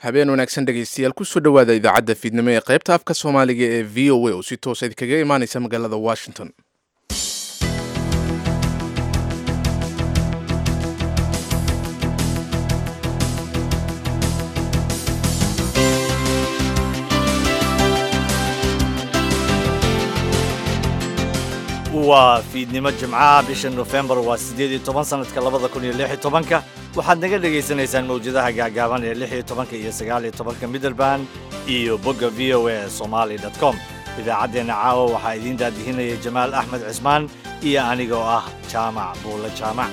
habeen wanaagsan dhegaystayaal kusoo dhowaada idaacadda fiidnimo ee qaybta afka soomaaliga ee v o a oo si toosa idinkaga imaanaysa magaalada washington. waa fiidnimo jimcaha bisha November waa 18 sanadka 2016 waxaad naga dhageysanaysaan mawjadaha gaagaaban ee 16 iyo 19 middleband iyo bogga voasomali.com. idaacadeena caawa waxaa idin daadihinaya Jamaal Axmed Cismaan iyo aniga oo ah Jaamac Buule Jaamac.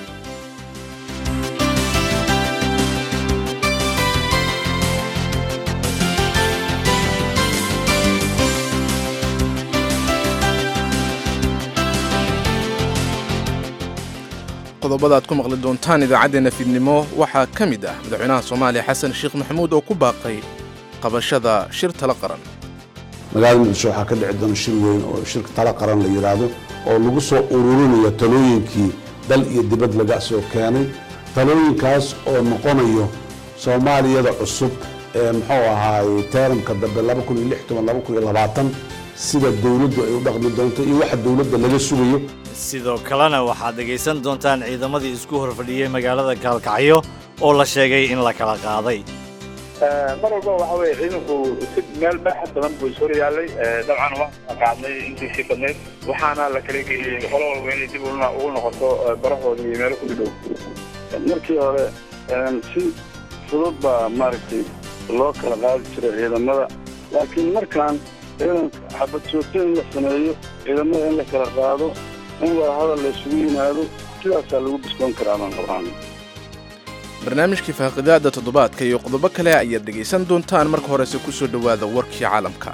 qodobada aad ku maqli doontaan idaacadeena fiidnimo waxaa ka mid ah madaxweynaha Soomaaliya Xasan Sheekh Maxamuud oo ku baaqay qabashada shir talo qaran. magaalada Muqdisho waxaa ka dhici doona shir weyn oo shirka talo qaran la yiraahdo oo lagu soo ururinayo talooyinkii dal iyo dibad laga soo keenay talooyinkaas oo noqonayo Soomaaliyada cusub ee muxuu ahaay teeramka dambe 2016-2020 sida dawladdu ay u dhaqmi doonto iyo waxa dawladda laga sugayo. sidoo kalena waxaad dhegaysan doontaan ciidamadii isku horfadhiyay magaalada Gaalkacyo oo la sheegay in la kala qaaday. mar walba waxa weeye ciidanku si meel baaxad badan buu soo yaalay dabcan waa qaadnay intii si badneed waxaana la kala geeyay qolo walba inay dib ugu noqoto barahoodii iyo meelo ku dhow. markii hore si fudud baa maaragtay loo kala qaadi jiray ciidamada laakiin markaan ciidanka xabad joogteen la sameeyo ciidamada in la kala qaado in wada hadal la isugu yimaado sidaasaa lagu biskoon karaa baan qabaan. barnaamijkii faaqidaada toddobaadka iyo qodobo kale ayaad dhegaysan doontaan marka horese ku soo dhowaada warkii caalamka.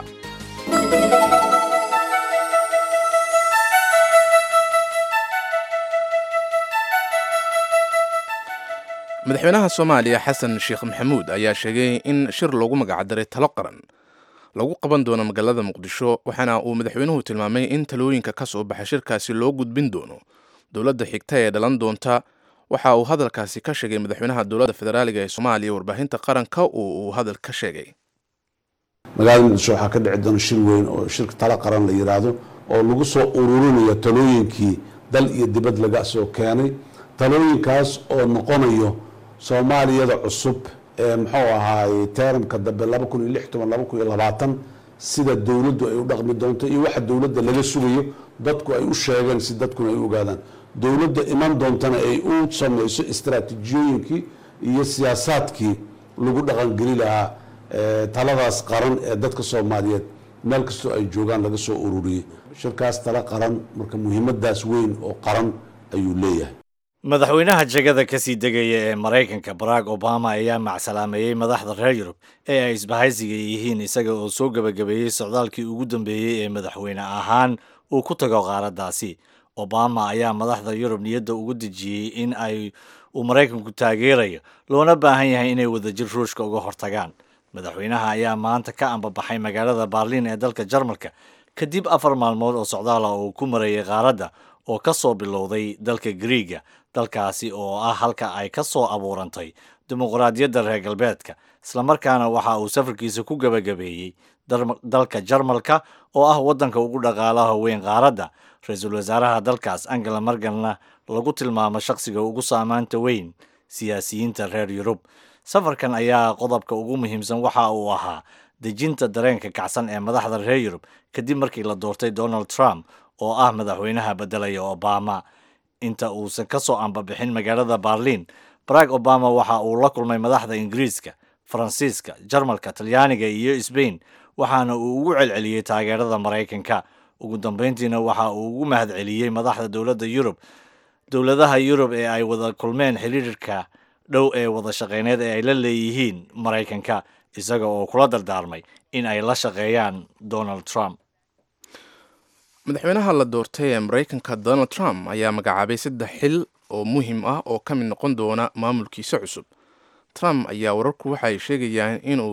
madaxweynaha Soomaaliya Xasan Sheekh Maxamuud ayaa sheegay in shir loogu magacdaray talo qaran lagu qaban doono magaalada Muqdisho waxaana uu madaxweynuhu tilmaamay in talooyinka ka soo baxa shirkaasi loo gudbin doono dawladda xigta ee dhalan doonta. waxa uu hadalkaasi ka sheegay madaxweynaha dawladda federaaliga ee Soomaaliya warbaahinta qaranka oo uu hadal ka sheegay. magaalada Muqdisho waxaa ka dhici doona shir weyn oo shirka talo qaran la yiraahdo oo lagu soo ururinayo talooyinkii dal iyo dibad laga soo keenay talooyinkaas oo noqonayo Soomaaliyada cusub ee muxuu ahaay teeramka dambe 2016-2020 sida dawladdu ay u dhaqmi doonto iyo waxa dawladda laga sugayo dadku ay u sheegaan si dadkuna ay u ogaadaan. dawladda iman doontana ay u samayso istiraatiijiyooyinkii iyo siyaasaadkii lagu dhaqangeli lahaa taladaas qaran ee dadka Soomaaliyeed meel kastoo ay joogaan laga soo ururiyay. shirkaas talo qaran marka muhiimadaas weyn oo qaran ayuu leeyahay. madaxweynaha jagada ka sii degaya ee Mareykanka Barack Obama ayaa macsalaameeyay madaxda reer Yurub ee ay isbahaysiga yihiin isaga oo soo gabagabeeyay socdaalkii ugu dambeeyay ee madaxweyne ahaan uu ku tago qaaradaasi. Obama ayaa madaxda Yurub niyadda ugu dejiyay in uu Mareykanku taageerayo loona baahan yahay inay wadajir Ruushka uga hortagaan. madaxweynaha ayaa maanta ka ambabaxay magaalada Berlin ee dalka Jarmalka kadib 4 maalmood oo socdaal ah oo ku marayay qaaradda oo ka soo bilowday dalka Greega, dalkaasi oo ah halka ay ka soo abuurantay dimuqraadiyadda reer galbeedka. isla markaana waxa uu safarkiisa ku gabagabeeyay dalka Jarmalka oo ah wadanka ugu dhaqaalaha weyn qaaradda. ra'iisul wasaaraha dalkaas Angela Merkelna lagu tilmaamo shaqsiga ugu saamaynta weyn siyaasiyiinta reer Yurub. safarkan ayaa qodobka ugu muhiimsan waxa uu ahaa dejinta dareenka kacsan ee madaxda reer Yurub kadib markii la doortay Donald Trump oo ah madaxweynaha bedelaya Obama. inta uusan ka soo ambabixin magaalada Berlin, Barack Obama waxa uu la kulmay madaxda Ingiriiska, Faransiiska, Jarmalka, Talyaaniga iyo Spain waxaana uu ugu celceliyay taageerada Mareykanka. ugu dambeyntiina waxa uu ugu mahadceliyay madaxda dawladaha Yurub ee ay wada kulmeen xiriirka dhow ee wada shaqeyneed ee ay la leeyihiin Mareykanka isaga oo kula dardaarmay in ay la shaqeeyaan Donald Trump. madaxweynaha la doortay ee Mareykanka Donald Trump ayaa magacaabay 3 xil oo muhiim ah oo ka mid noqon doona maamulkiisa cusub. Trump ayaa wararku waxay sheegayaan inuu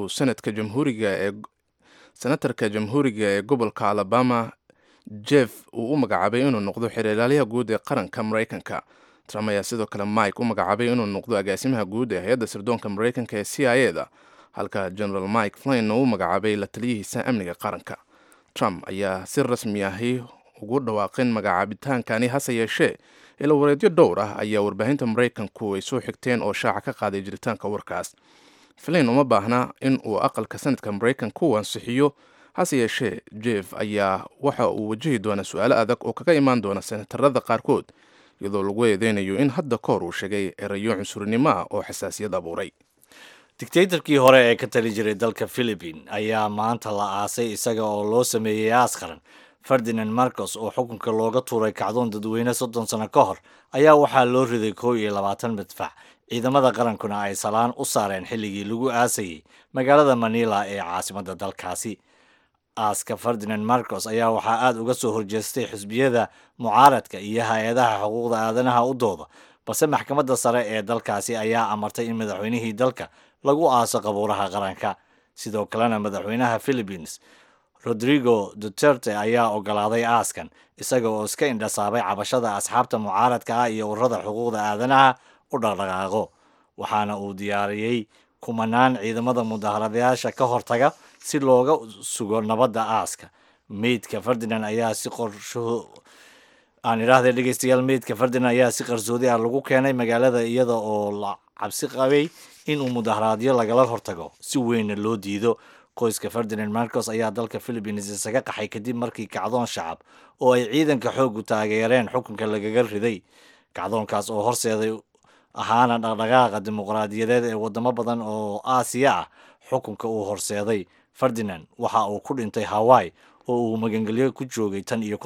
senatarka jamhuuriga ee gobolka Alabama Jeff uu u magacaabay inuu noqdo xiriirlaaliyaha guud ee qaranka Mareykanka. Trump ayaa sidoo kale Mike u magacaabay inuu noqdo agaasimaha guud ee hay'adda sirdoonka Mareykanka ee CIA-da halka general mike flynn uu magacaabay la taliyihiisa amniga qaranka. trump ayaa si rasmi ahi ugu dhawaaqin magacaabitaankani, hase yeeshee ilawareedyo dhowr ah ayaa warbaahinta maraykanku ay soo xigteen oo shaaca ka qaaday jiritaanka warkaas. flynn uma baahna in uu aqalka sanadka maraykanka u ansixiyo, hase yeeshee jeff ayaa waxa uu wajahi doonaa su-aalo adag oo kaga imaan doona senatarada qaarkood, iyadoo lagu eedeynayo in hadda ka hor uu sheegay erayo cunsurinimo ah oo xasaasiyad abuuray. dictatorkii hore ee ka tali jiray dalka philippine ayaa maanta la aasay isaga oo loo sameeyey aas qaran. ferdinand marcos oo xukunka looga tuuray kacdoon dadweyne 30 sano ka hor ayaa waxaa loo riday 21 madfac. ciidamada qarankuna ay salaan u saareen xilligii lagu aasayey magaalada manila ee caasimadda dalkaasi. aaska ferdinand marcos ayaa waxaa aad uga soo horjeestay xisbiyada mucaaradka iyo hay-adaha xuquuqda aadanaha u dooda, balse maxkamadda sare ee dalkaasi ayaa amartay in madaxweynihii dalka lagu aaso qabuuraha qaranka. sidoo kalena madaxweynaha philippines rodrigo duterte ayaa ogolaaday aaskan, isaga oo iska indhasaabay cabashada asxaabta mucaaradka ah iyo ururada xuquuqda aadanaha u dhaqdhaqaaqo. waxaana uu diyaariyey kumanaan ciidamada mudaharadayaasha ka hortaga si looga sugo nabadda aaska. meydka ferdinand ayaa si meydka ferdinand ayaa si qarsoodi ah lagu keenay magaalada iyada oo la cabsi qabay inuu mudaharaadyo lagala hortago si weynna loo diido. qoyska ferdinand marcos ayaa dalka philippines isaga qaxay kadib markii kacdoon shacab oo ay ciidanka xoogu taageereen xukunka lagaga riday. kacdoonkaas oo horseeday ahaana dhaqdhaqaaqa dimuqraadiyadeed ee wadamo badan oo aasiya ah. xukunka uu horseeday ferdinand waxa uu ku dhintay hawaii oo uu magangelyo ku joogay tan iyo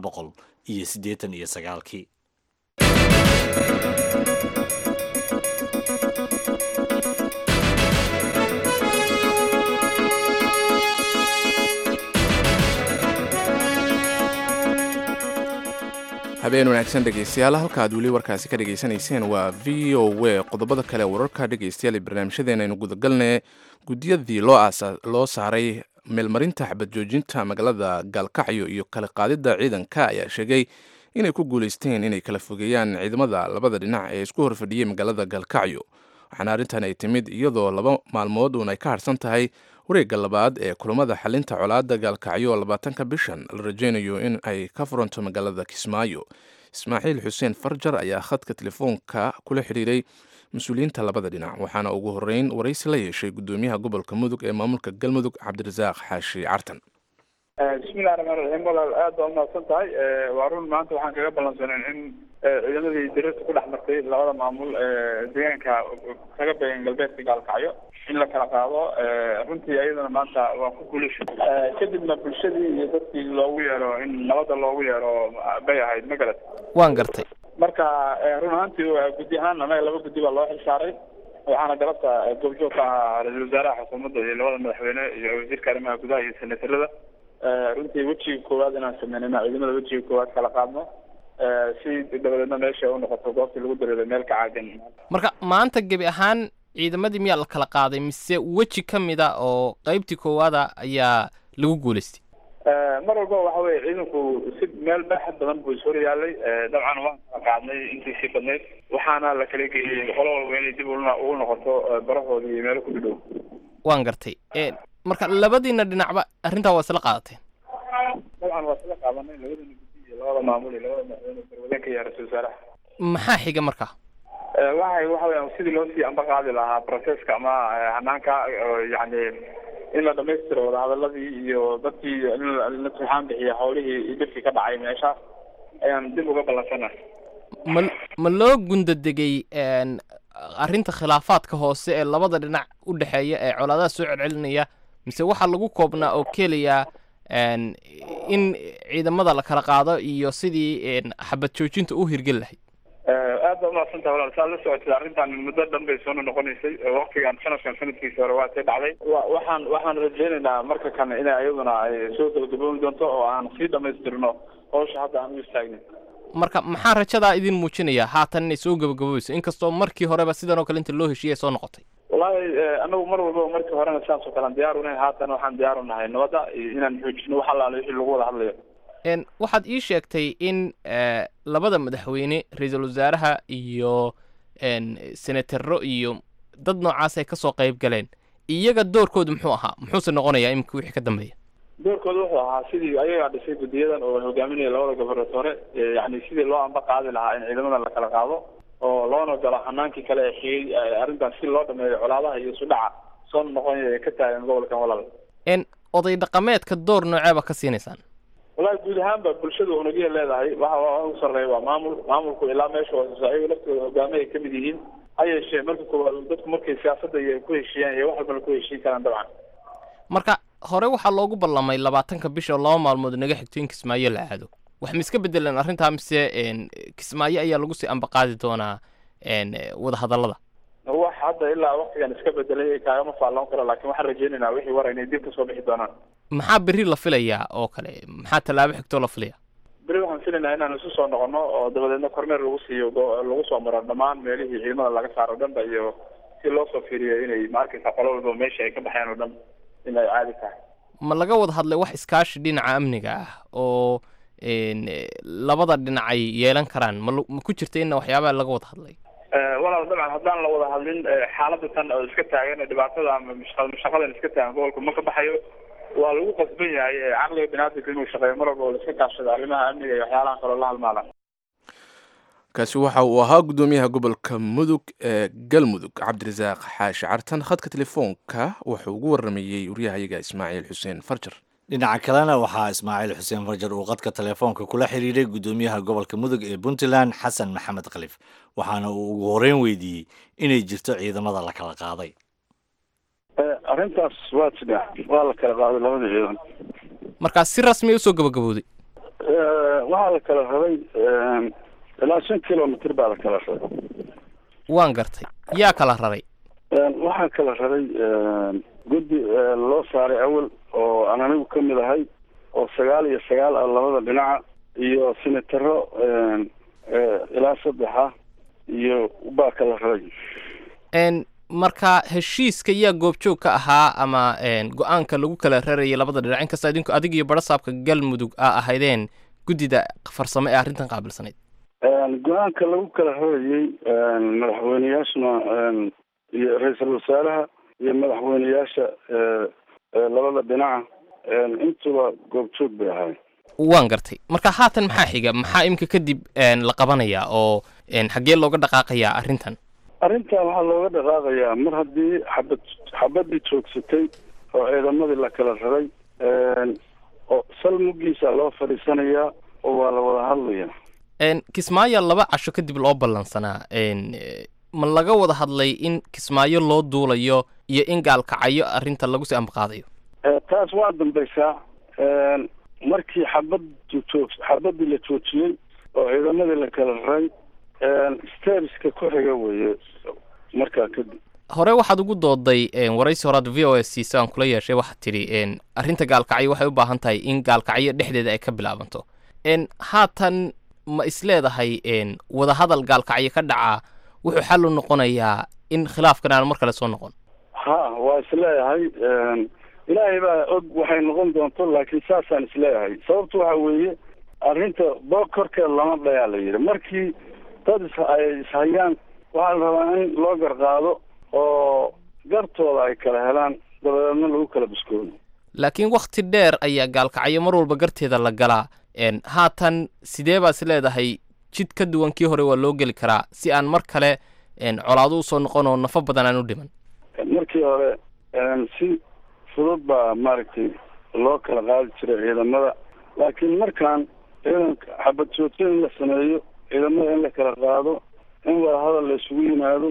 1989. habeen wanaagsan dhegaystayaal, halka aad weli warkaasi ka dhegaysanayseen waa v o w. qodobada kale wararka dhegaystayaal ee barnaamijyadeena aynu gudagalnay. guddiyadii loo saaray meelmarinta xabad joojinta magaalada gaalkacyo iyo kala qaadidda ciidanka ayaa sheegay inay ku guulaysteen inay kala fogeeyaan ciidamada labada dhinac ee isku horfadhiyey magaalada gaalkacyo. waxaana arrintan ay timid iyadoo 2 maalmood uun ay ka harsan tahay wareegga labaad ee kulamada xalinta colaadda gaalkacyo 20 bishan la rajaynayo in ay ka furanto magaalada kismaayo. ismaaciil xuseen farjar ayaa khadka telefoonka kula xidhiiray mas-uuliyiinta labada dhinac, waxaana ugu horreyn waraysi la yeeshay guddoomiyaha gobolka mudug ee maamulka galmudug cabdirasaaq xaashi cartan. bismillahi raxmaan raxiim. walaal aad baa umahadsan tahay. waa run, maanta waxaan kaga ballansaneen in ciidamadii dirarta ku dhex martay labada maamul deegaanka kaga beegan galbeedka gaalkacyo in la kala qaado. runtii ayadana maanta waan ku guulashay. kadibna bulshadii iyo dadkii loogu yeero in nabadda loogu yeero bay ahayd magarad. waan gartay. marka run ahaantii guddi ahaan anaga 2 guddi baa loo xil saaray. waxaana galabta goobjoog ka ahaa ra-iisul wasaaraha xukuumadda iyo labada madaxweyne iyo wasiirka arrimaha gudaha iyo senatarada. runtii wejiga koowaad inaan sameynayna ciidamada wejiga koowaad kala qaadno si dabadeedna meesha u noqoto goobtii lagu dareeray meel ka caagan. marka maanta gebi ahaan ciidamadii miyaa la kala qaaday mise weji ka mida oo qaybtii koowaada ayaa lagu guulaystay? mar walba waxa weye ciidanku si meel baaxad badan buu is horyaalay. dabcan waan kala qaadnay intii sii badnayd, waxaana la kala geeyey qolo walba inay dib ugu noqoto barahoodii iyo meelo ku dhow. waan gartay. marka labadiina dhinacba arrintaa waa isla qaadateen? dabcan waa isla qaadanay, labadana guddi iyo labada maamul iyo labada madaxweyne garwadeenka iyo ra-iisul wasaaraha. maxaa xiga marka? waxa weeyaan sidii loo sii amba qaadi lahaa processka ama hanaanka, yani in la dhamaystiro wadahadaladii iyo dadkii la turxaan bixiya howlihii iyo dhibkii ka dhacay meeshaas ayaan dib uga ballansanahay. ma loo gundadegay arrinta khilaafaadka hoose ee labada dhinac u dhexeeya ee colaadaha soo celcelinaya, mise waxaa lagu koobnaa oo keliya in ciidamada la kala qaado iyo sidii xabad joojinta u hirgeli lahayd? aad baa umahadsantaha walaal. saa la socotay arrintan muddo dhan bay soo noqonaysay. waqtigan sanadkiisa hore waa sii dhacday. waxaan rajaynaynaa marka kane inay ayaduna ay soo gabagabooni doonto oo aan sii dhamaystirno hawsha hadda aan u istaagnin. marka maxaa rajadaa idin muujinaya haatan inay soo gabagaboobeyso inkastoo markii horeba sidan oo kale inta loo heshiiyay soo noqotay? wallaahi anagu mar walba markii horena sidaas oo kale aan diyaar unahay. haatan waxaan diyaar u nahay nabadda inaan xoojino wax allaale wixii lagu wada hadlayo. waxaad ii sheegtay in labada madaxweyne ra-iisul wasaaraha iyo senataro iyo dad noocaas ay kasoo qayb galeen. iyaga doorkoodu muxuu ahaa muxuuse noqonayaa iminka wixii ka dambeeya doorkooda wuxuu ahaa sidii ayagaa dhisay guddiyadan oo hogaaminaya labada gobernatore yani sidii loo amba qaadi lahaa in ciidamada la kala qaado oo loona galo hanaankii kale ee xigay arrintan si loo dhameeyo colaadaha iyo isu dhaca soo noqonaya ee ka taagan gobolkan walaal oday dhaqameedka door nooceeba ka siinaysaan walahi guud ahaanba bulshada unugya leedahay waxa ugu sarreeya waa maamulku ilaa meesha hooseyso ayaga laftooda hogaami ay kamid yihiin ha yeeshee marka koowaad dadku markay siyaasadda iyo ku heshiiyaan iyo wax walbana ku heshiin karaan dabcan marka hore waxaa loogu ballamay 20 bisha oo 2 maalmood naga xigto in Kismaayo la aado wax ma iska bedelan arrintaa mise Kismaayo ayaa lagu sii amba qaadi doonaa wada hadallada wax hadda ilaa waqtigan iska bedelay kaagama faalan karo laakiin waxaan rajaynaynaa wixii war inay dib ka soo bixi doonaan maxaa berri la filayaa oo kale maxaa tallaabo xigtoo la filayaa berri waxaan filaynaa inaan isu soo noqono oo dabadeedna kormeer lagu siiyo lagu soo maro dhammaan meelihii ciidamada laga saaro dhanba iyo si loo soo fiiriyo inay maarkaysa qolo walba meesha ay ka baxeen oo dhan in ay caadi tahay ma laga wada hadlay wax iskaashi dhinaca amniga ah oo labada dhinac ay yeelan karaan ma ku jirta in waxyaabaha laga wada hadlay walaal dabcan haddaan la wada hadlin xaaladda tan oo iska taagan dhibaatada ama mashaqadan iska taagan gobolka ma ka baxayo waa lagu qasban yahay caqliga biniaadamka inuu shaqeeyo mar walba oo iska kaashado arrimaha amniga iyo waxyaalaha kaloo la halmaala kaasi waxa uu ahaa guddoomiyaha gobolka mudug ee galmudug cabdirasaaq xaashi cartan khadka telefoonka wuxuu ugu waramayey waryahayaga ismaaciil xuseen farjar dhinaca kalena waxaa ismaaciil xuseen farjar uu qadka telefoonka kula xiriiray guddoomiyaha gobolka mudug ee puntland xasan maxamed khalif waxaana uu ugu horeyn weydiiyey inay jirto ciidamada la kala qaaday arrintaas waa jira waa la kala qaaday labada ciidan markaas si rasmi usoo gabagabowday waxaa la kala rabay ilaa 5 kilomitr baa la kala rabay waan gartay yaa kala raray waxaa kala rabay guddi loo saaray awal oo aan anigu ka mid ahay oo 9 ah labada dhinaca iyo senataro ilaa 3 iyo baa kala rabay marka heshiiska yaa goobjoog ka ahaa ama go-aanka lagu kala rarayay labada dhinac inkasta idinku adig iyo barasaabka galmudug aa ahaydeen guddida farsamo ee arrintan qaabilsanayd go-aanka lagu kala rarayay madaxweyneyaashna iyo ra-iisul wasaaraha iyo madaxweyneyaasha labada dhinaca intuba goobjoog bay ahayd waan gartay marka haatan maxaa xiga maxaa imika kadib la qabanayaa oo xaggee looga dhaqaaqayaa arrintan arrintan waxaa looga dhaqaaqayaa mar haddii xabadii joogsatay oo ciidamadii la kala raray oo sal muggiisa loo fadhiisanayaa oo waa la wada hadlaya kismaayo 2 casho kadib loo ballansanaa ma laga wada hadlay in kismaayo loo duulayo iyo in gaalkacayo arrinta lagu sii ambaqaadayo taas waa dambaysaa markii xabadii la joojiyey oo ciidamadii la kala raray stebiska ku xiga weeye markaa kadib hore waxaad ugu dooday waraysi horaad v o s c aan kula yeeshay waxaad tidhi arrinta gaalkacyo waxay u baahan tahay in gaalkacyo dhexdeeda ay ka bilaabanto haatan ma isleedahay wada hadal gaalkacyo ka dhaca wuxuu xal u noqonayaa in khilaafkan aan mar kale soo noqon ha waa isleeyahay ilaahay baa og waxay noqon doonto laakiin saasaan isleeyahay sababtu waxa weeye arrinta boog korkeed lama dhayaa la yidhi markii dad ay ishayaan waxaa la rabaa in loo garqaado oo gartooda ay kala helaan dabadeedna lagu kala biskoodo laakiin wakti dheer ayaa gaalkacyo mar walba garteeda la galaa haatan sidee baad is leedahay jid ka duwan kii hore waa loo geli karaa si aan mar kale colaado usoo noqon oo nafo badan aan u dhiman markii hore si fudud baa maaragtay loo kala qaadi jiray ciidamada laakiin markaan ciidanka xabad joogto in la sameeyo ciidamada in la kala qaado in wada hadal la isugu yimaado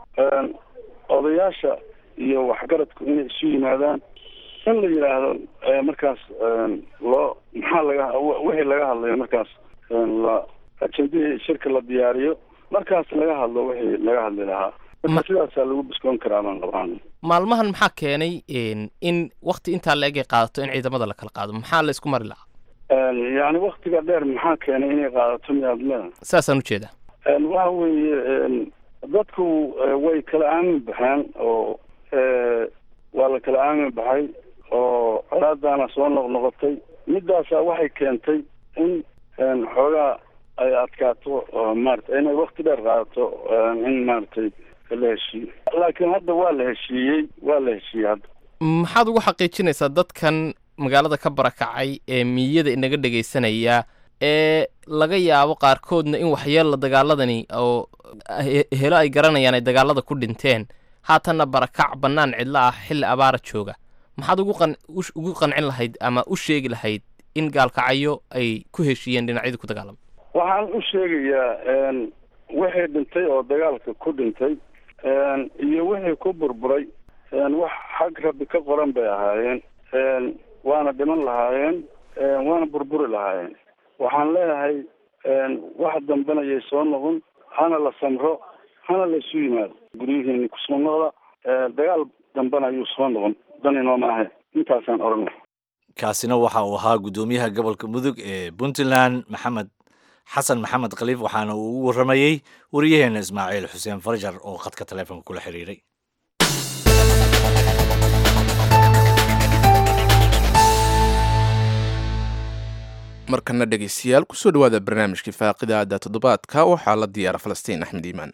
odayaasha iyo waxgaradku inay isu yimaadaan in la yidhaahdo markaas loo wixii laga hadlayo markaas ajendihii shirka la diyaariyo markaas laga hadlo wixii laga hadli lahaa marka sidaasaa lagu biskoon karaa baan qabaan maalmahan maxaa keenay in wakti intaa la eg ay qaadato in ciidamada la kala qaado maxaa la isku mari lahaa yani waktiga dheer maxaa keenay inay qaadato miyaad leedahay saasaan ujeeda waxa weeye dadku way kala aamin baxeen oo waa la kala aamin baxay oo colaadaana soo noqnoqotay midaasa waxay keentay in xoogaa ay adkaato maarata inay wakti dheer qaadato in maaragtay la heshiiyey laakiin hadda waa la heshiiyey hadda. maxaad ugu xaqiijinaysaa dadkan magaalada ka barakacay ee miyada inaga dhegaysanaya ee laga yaabo qaarkoodna in waxyeella dagaaladani oo helo ay garanayaan ay dagaalada ku dhinteen haatanna barakac bannaan cidlo ah xilli abaara jooga maxaad ugu qancin lahayd ama u sheegi lahayd in gaalkacyo ay ku heshiiyeen dhinacyadii ku dagaalama? waxaan u sheegayaa wixii dhintay oo dagaalka ku dhintay iyo wixii ku burburay wax xag rabbi ka qoran bay ahaayeen, waana dhiman lahaayeen, waana burburi lahaayeen. waxaan leeyahay wax dambena yay soo noqon, hana la samro, hana la isu yimaado guryihiini kusoo noqda, dagaal dambena ayuu soo noqon, dan inooma ahay. intaasaan oran lahay. kaasina waxa uu ahaa guddoomiyaha gobolka mudug ee puntland xasan maxamed khaliif, waxaana uu ugu warramayey wariyaheena ismaaciil xuseen farjar oo khadka taleefonka kula xiriiray. markana dhegaystayaal kusoo dhawaada barnaamijkii faaqidaada toddobaadka waxaa la diyaara falastiin axmed iimaan.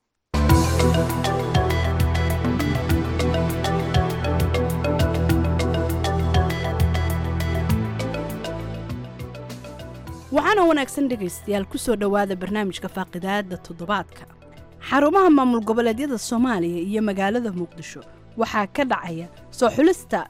waxaana wanaagsan dhegaystayaal kusoo dhowaada barnaamijka faaqidaada toddobaadka. xarumaha maamul goboleedyada soomaaliya iyo magaalada muqdisho waxaa ka dhacaya soo xulista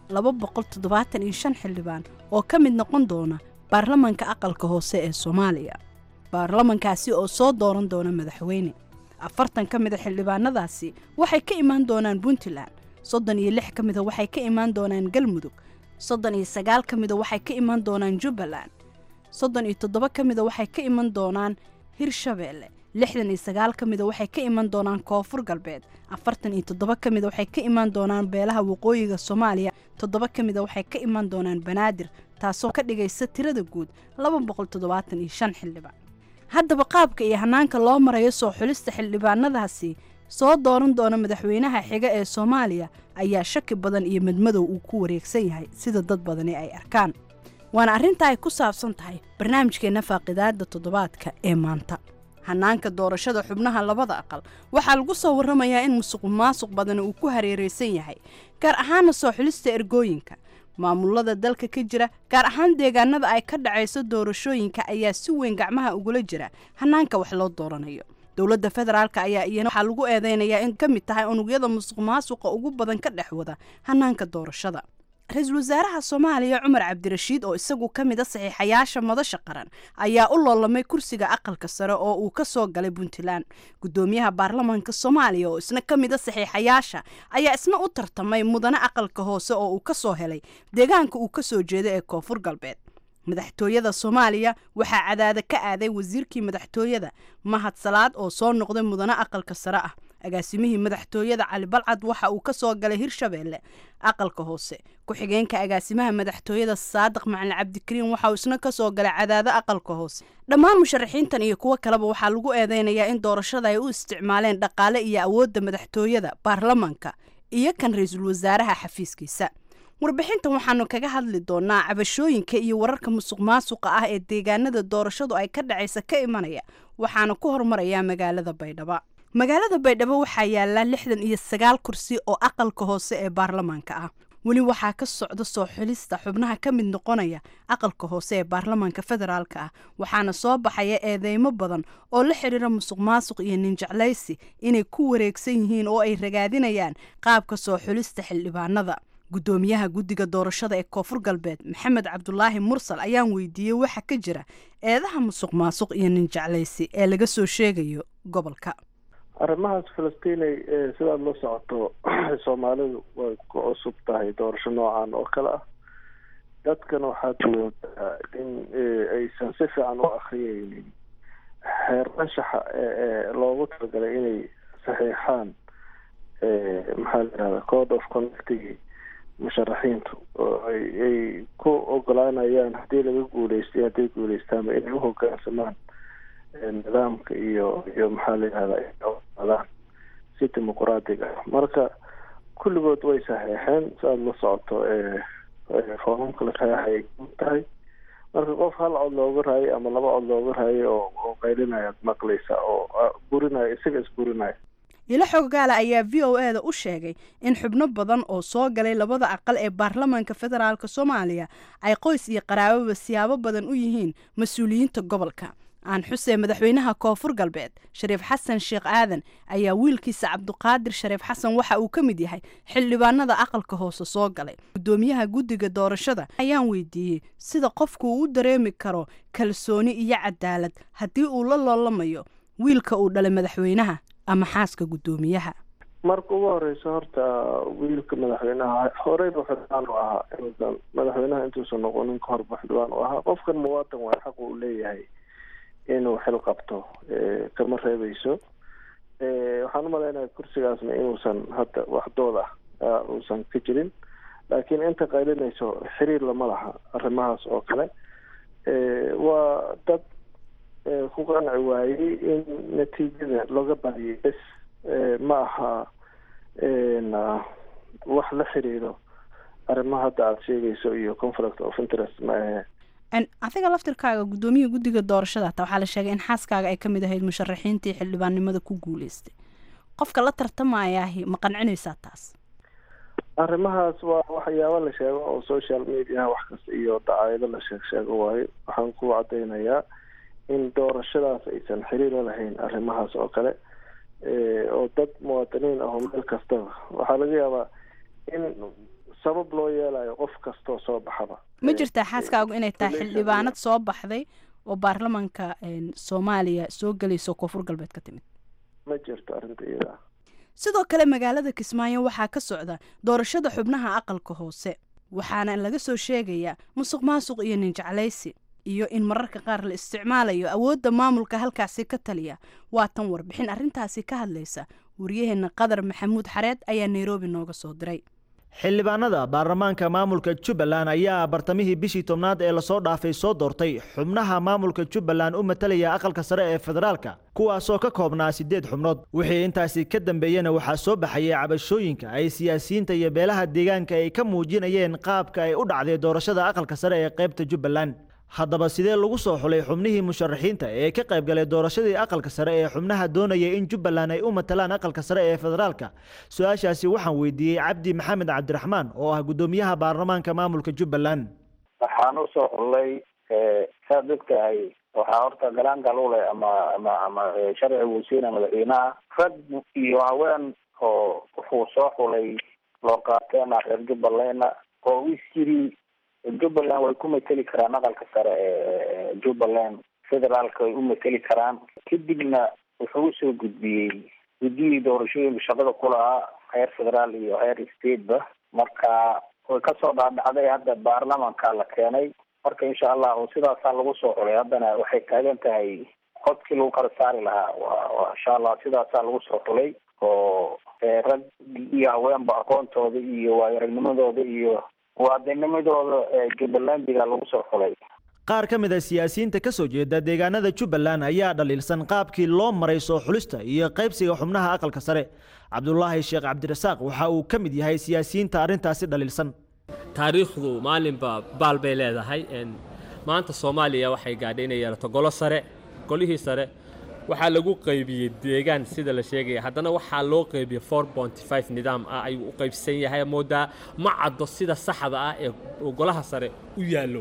275 xildhibaan oo ka mid noqon doona baarlamanka aqalka hoose ee soomaaliya. baarlamankaasi oo soo dooran doona madaxweyne 40 ka mid a xildhibaanadaasi waxay ka imaan doonaan puntland, 36 ka mida waxay ka imaan doonaan galmudug, 39 ka mida waxay ka imaan doonaan jubbaland, 37 ka mida waxay ka iman doonaan hirshabeelle, 69 ka mida waxay ka iman doonaan koonfur galbeed, 47 ka mida waxay ka iman doonaan beelaha waqooyiga soomaaliya, 7 ka mida waxay ka iman doonaan banaadir, taasoo ka dhigaysa tirada guud 275 xildhibaan. haddaba qaabka iyo hanaanka loo marayo soo xulista xildhibaanadaasi soo dooran doona madaxweynaha xiga ee soomaaliya ayaa shaki badan iyo madmadow uu ku wareegsan yahay sida dad badani ay arkaan. waana arrinta ay ku saabsan tahay barnaamijkeenna faaqidaada toddobaadka ee maanta. hanaanka doorashada xubnaha labada aqal waxaa lagu soo warramayaa in musuqmaasuq badan uu ku hareeraysan yahay, gaar ahaana soo xulista ergooyinka. maamulada dalka ka jira, gaar ahaan deegaanada ay ka dhacayso doorashooyinka, ayaa si weyn gacmaha ugula jira hanaanka wax loo dooranayo. dowladda federaalka ayaa iyana waxaa lagu eedeynayaa in ka mid tahay unugyada musuqmaasuqa ugu badan ka dhex wada hanaanka doorashada. ra-iisul wasaaraha soomaaliya cumar cabdirashiid oo isagu ka mid a saxiixayaasha madasha qaran ayaa u loolamay kursiga aqalka sare oo uu ka soo galay puntland. guddoomiyaha baarlamanka soomaaliya oo isna ka mid a saxiixayaasha ayaa isna u tartamay mudane aqalka hoose oo uu ka soo helay deegaanka uu ka soo jeeda ee koonfur galbeed. madaxtooyada soomaaliya waxaa cadaada ka aaday wasiirkii madaxtooyada mahad salaad oo soo noqday mudane aqalka sare ah. agaasimihii madaxtooyada cali balcad waxa uu ka soo galay hirshabeelle aqalka hoose. ku-xigeenka agaasimaha madaxtooyada saadiq macalin cabdikariin waxa uu isna ka soo galay cadaado aqalka hoose. dhammaan musharaxiintan iyo kuwo kaleba waxaa lagu eedeynayaa in doorashada ay u isticmaaleen dhaqaale iyo awoodda madaxtooyada, baarlamanka iyo kan ra-iisul wasaaraha xafiiskiisa. warbixintan waxaanu kaga hadli doonaa cabashooyinka iyo wararka musuqmaasuqa ah ee deegaanada doorashadu ay ka dhacaysa ka imanaya, waxaana ku hormarayaa magaalada baydhabo. magaalada baydhabo waxaa yaala 69 kursi oo aqalka hoose ee baarlamanka ah. weli waxaa ka socda soo xulista xubnaha ka mid noqonaya aqalka hoose ee baarlamanka federaalka ah, waxaana soo baxaya eedeymo badan oo la xiriira musuqmaasuq iyo ninjeclaysi inay ku wareegsan yihiin oo ay ragaadinayaan qaabka soo xulista xildhibaanada. guddoomiyaha guddiga doorashada ee koonfur galbeed maxamed cabdulaahi mursal ayaan weydiiyey waxa ka jira eedaha musuqmaasuq iyo ninjeclaysi ee laga soo sheegayo gobolka. arrimahaas falastiinay sidaad la socoto soomaalidu way ku cusub tahay doorasho noocan oo kale ah. dadkana waxaad moodaa in aysan si fiican u akriyeynin xeer anshaxa loogu talagalay inay saxiixaan maxaa la yihahda code of conductigi musharaxiintu oo ay ku ogolaanayaan haddii laga guuleystay hadday guuleystaanba inay u hogaansamaan nidaamka iyo maxaa la yihahdaa si dimuqraadiga ah. marka kulligood way saxeexeen siaad la socoto foomamka la saxeexay tahay. marka qof hal cod looga raayay ama 2 cod looga raayay oo qaylinaya maqlaysa oo burinaya isaga isburinaya. ilo xogaala ayaa v o e da u sheegay in xubno badan oo soo galay labada aqal ee baarlamaanka federaalk soomaaliya ay qoys iyo qaraababa siyaabo badan u yihiin mas-uuliyiinta gobolka aan xuseen madaxweynaha koonfur galbeed shariif xasan sheekh aadan ayaa wiilkiisa cabduqaadir shariif xasan waxa uu ka mid yahay xildhibaanada aqalka hoose soo galay gudoomiyaha guddiga doorashada ayaan weydiiyey sida qofku uu u dareemi karo kalsooni iyo cadaalad haddii uu la loolamayo wiilka uu dhalay madaxweynaha ama xaaska gudoomiyaha. marka ugu horeysa horta wiilka madaxweynaha horeyba xildhibaan u ahaa inuusan madaxweynaha intuusan noqonin ka horba xildhibaan u ahaa qofkan muwaatan waa xaq uu leeyahay inuu xil qabto kama reebeyso waxaan u malaynaya kursigaasna inuusan hadda waxdooda uusan ka jirin laakiin inta qaylinayso xiriir lama laha arrimahaas oo kale waa dad ku qanci waayey in natiijada looga badiyay bes ma aha wax la xiriiro arrimaha hadda aada sheegayso iyo conflict of interest ma ahe adiga laftirkaaga guddoomiyaha guddiga doorashada hataa waxaa la sheegay in xaaskaaga ay ka mid ahayd musharaxiintii xildhibaannimada ku guuleystay qofka la tartamayaahi ma qancinaysaa taas? arrimahaas waa waxyaabo la sheego oo social mediaha wax kasta iyo dacaayado la sheego waayo waxaan ku cadaynayaa in doorashadaas aysan xiriir la lahayn arrimahaas oo kale oo dad muwaadiniin ah oo meel kastaba waxaa laga yaabaa in sabab loo yeelayo qof kastoo soo baxaba. ma jirtaa xaaskaagu inay tahay xildhibaanad soo baxday oo baarlamaanka soomaaliya soo gelayso koonfur galbeed ka timid? ma jirto arrinta iyada. sidoo kale magaalada kismaayo waxaa ka socda doorashada xubnaha aqalka hoose waxaana laga soo sheegayaa musuq maasuq iyo nin jeclaysi iyo in mararka qaar la isticmaalayo awoodda maamulka halkaasi ka taliya. waa tan warbixin arrintaasi ka hadlaysa waryaheena qadar maxamuud xareed ayaa nairobi nooga soo diray. xildhibaanada baarlamaanka maamulka Jubbaland ayaa bartamihii bishii 10aad ee lasoo dhaafay soo doortay xubnaha maamulka Jubbaland u matalaya aqalka sare ee federaalka kuwaasoo ka koobnaa 8 xubnood wixii intaasi ka dambeeyana waxaa soo baxay cabashooyinka ay siyaasiyiinta iyo beelaha deegaanka ay ka muujinayeen qaabka ay u dhacday doorashada aqalka sare ee qaybta Jubbaland. haddaba sidee lagu soo xulay xubnihii musharaxiinta ee ka qayb galay doorashadii aqalka sare ee xubnaha doonaya in Jubbaland ay u matalaan aqalka sare ee federaalka? su'aashaasi waxaan weydiiyey Cabdi Maxamed Cabdiraxmaan oo ah gudoomiyaha baarlamaanka maamulka Jubbaland. waxaan u soo xulay saadadkaay waxaa horta galaan galule ama sharci wasiina madaxweynaha rag iyo haween oo wuxuu soo xulay loo qaateena reer Jubbaland oo isiri Jubbaland way ku mateli karaan aqalka sare ee Jubbaland federaalka way u mateli karaan kadibna wuxuu soo gudbiyey guddigii doorashooyinka shaqada ku lahaa heer federaal iyo heer state ba marka way ka soo dhaadhacday hadda baarlamaanka la keenay marka insha Allah sidaasaa lagu soo xulay haddana waxay taagan tahay codkii lagu kala saari lahaa waa insha Allah sidaasaa lagu soo xulay oo rag iyo haweenba aqoontooda iyo waayaragnimadooda iyo waadanimadooda Jubbalandiga lagu soo xulay. qaar ka mid ah siyaasiyiinta ka soo jeeda deegaanada Jubbaland ayaa dhaliilsan qaabkii loo maray soo xulista iyo qaybsiga xubnaha aqalka sare. Cabdullaahi Sheekh Cabdirasaaq waxa uu ka mid yahay siyaasiyiinta arrintaasi dhaliilsan. taariikhdu maalinba baal bay leedahay maanta Soomaaliya waxay gaadhay inay yeelato golo sare golihii sare waxaa lagu qaybiyay deegaan sida la sheegay haddana waxaa loo qaybiyay 4.5 nidaam ah ay u qaybsan yahay moodaa ma caddo sida saxda ah ee golaha sare u yaalo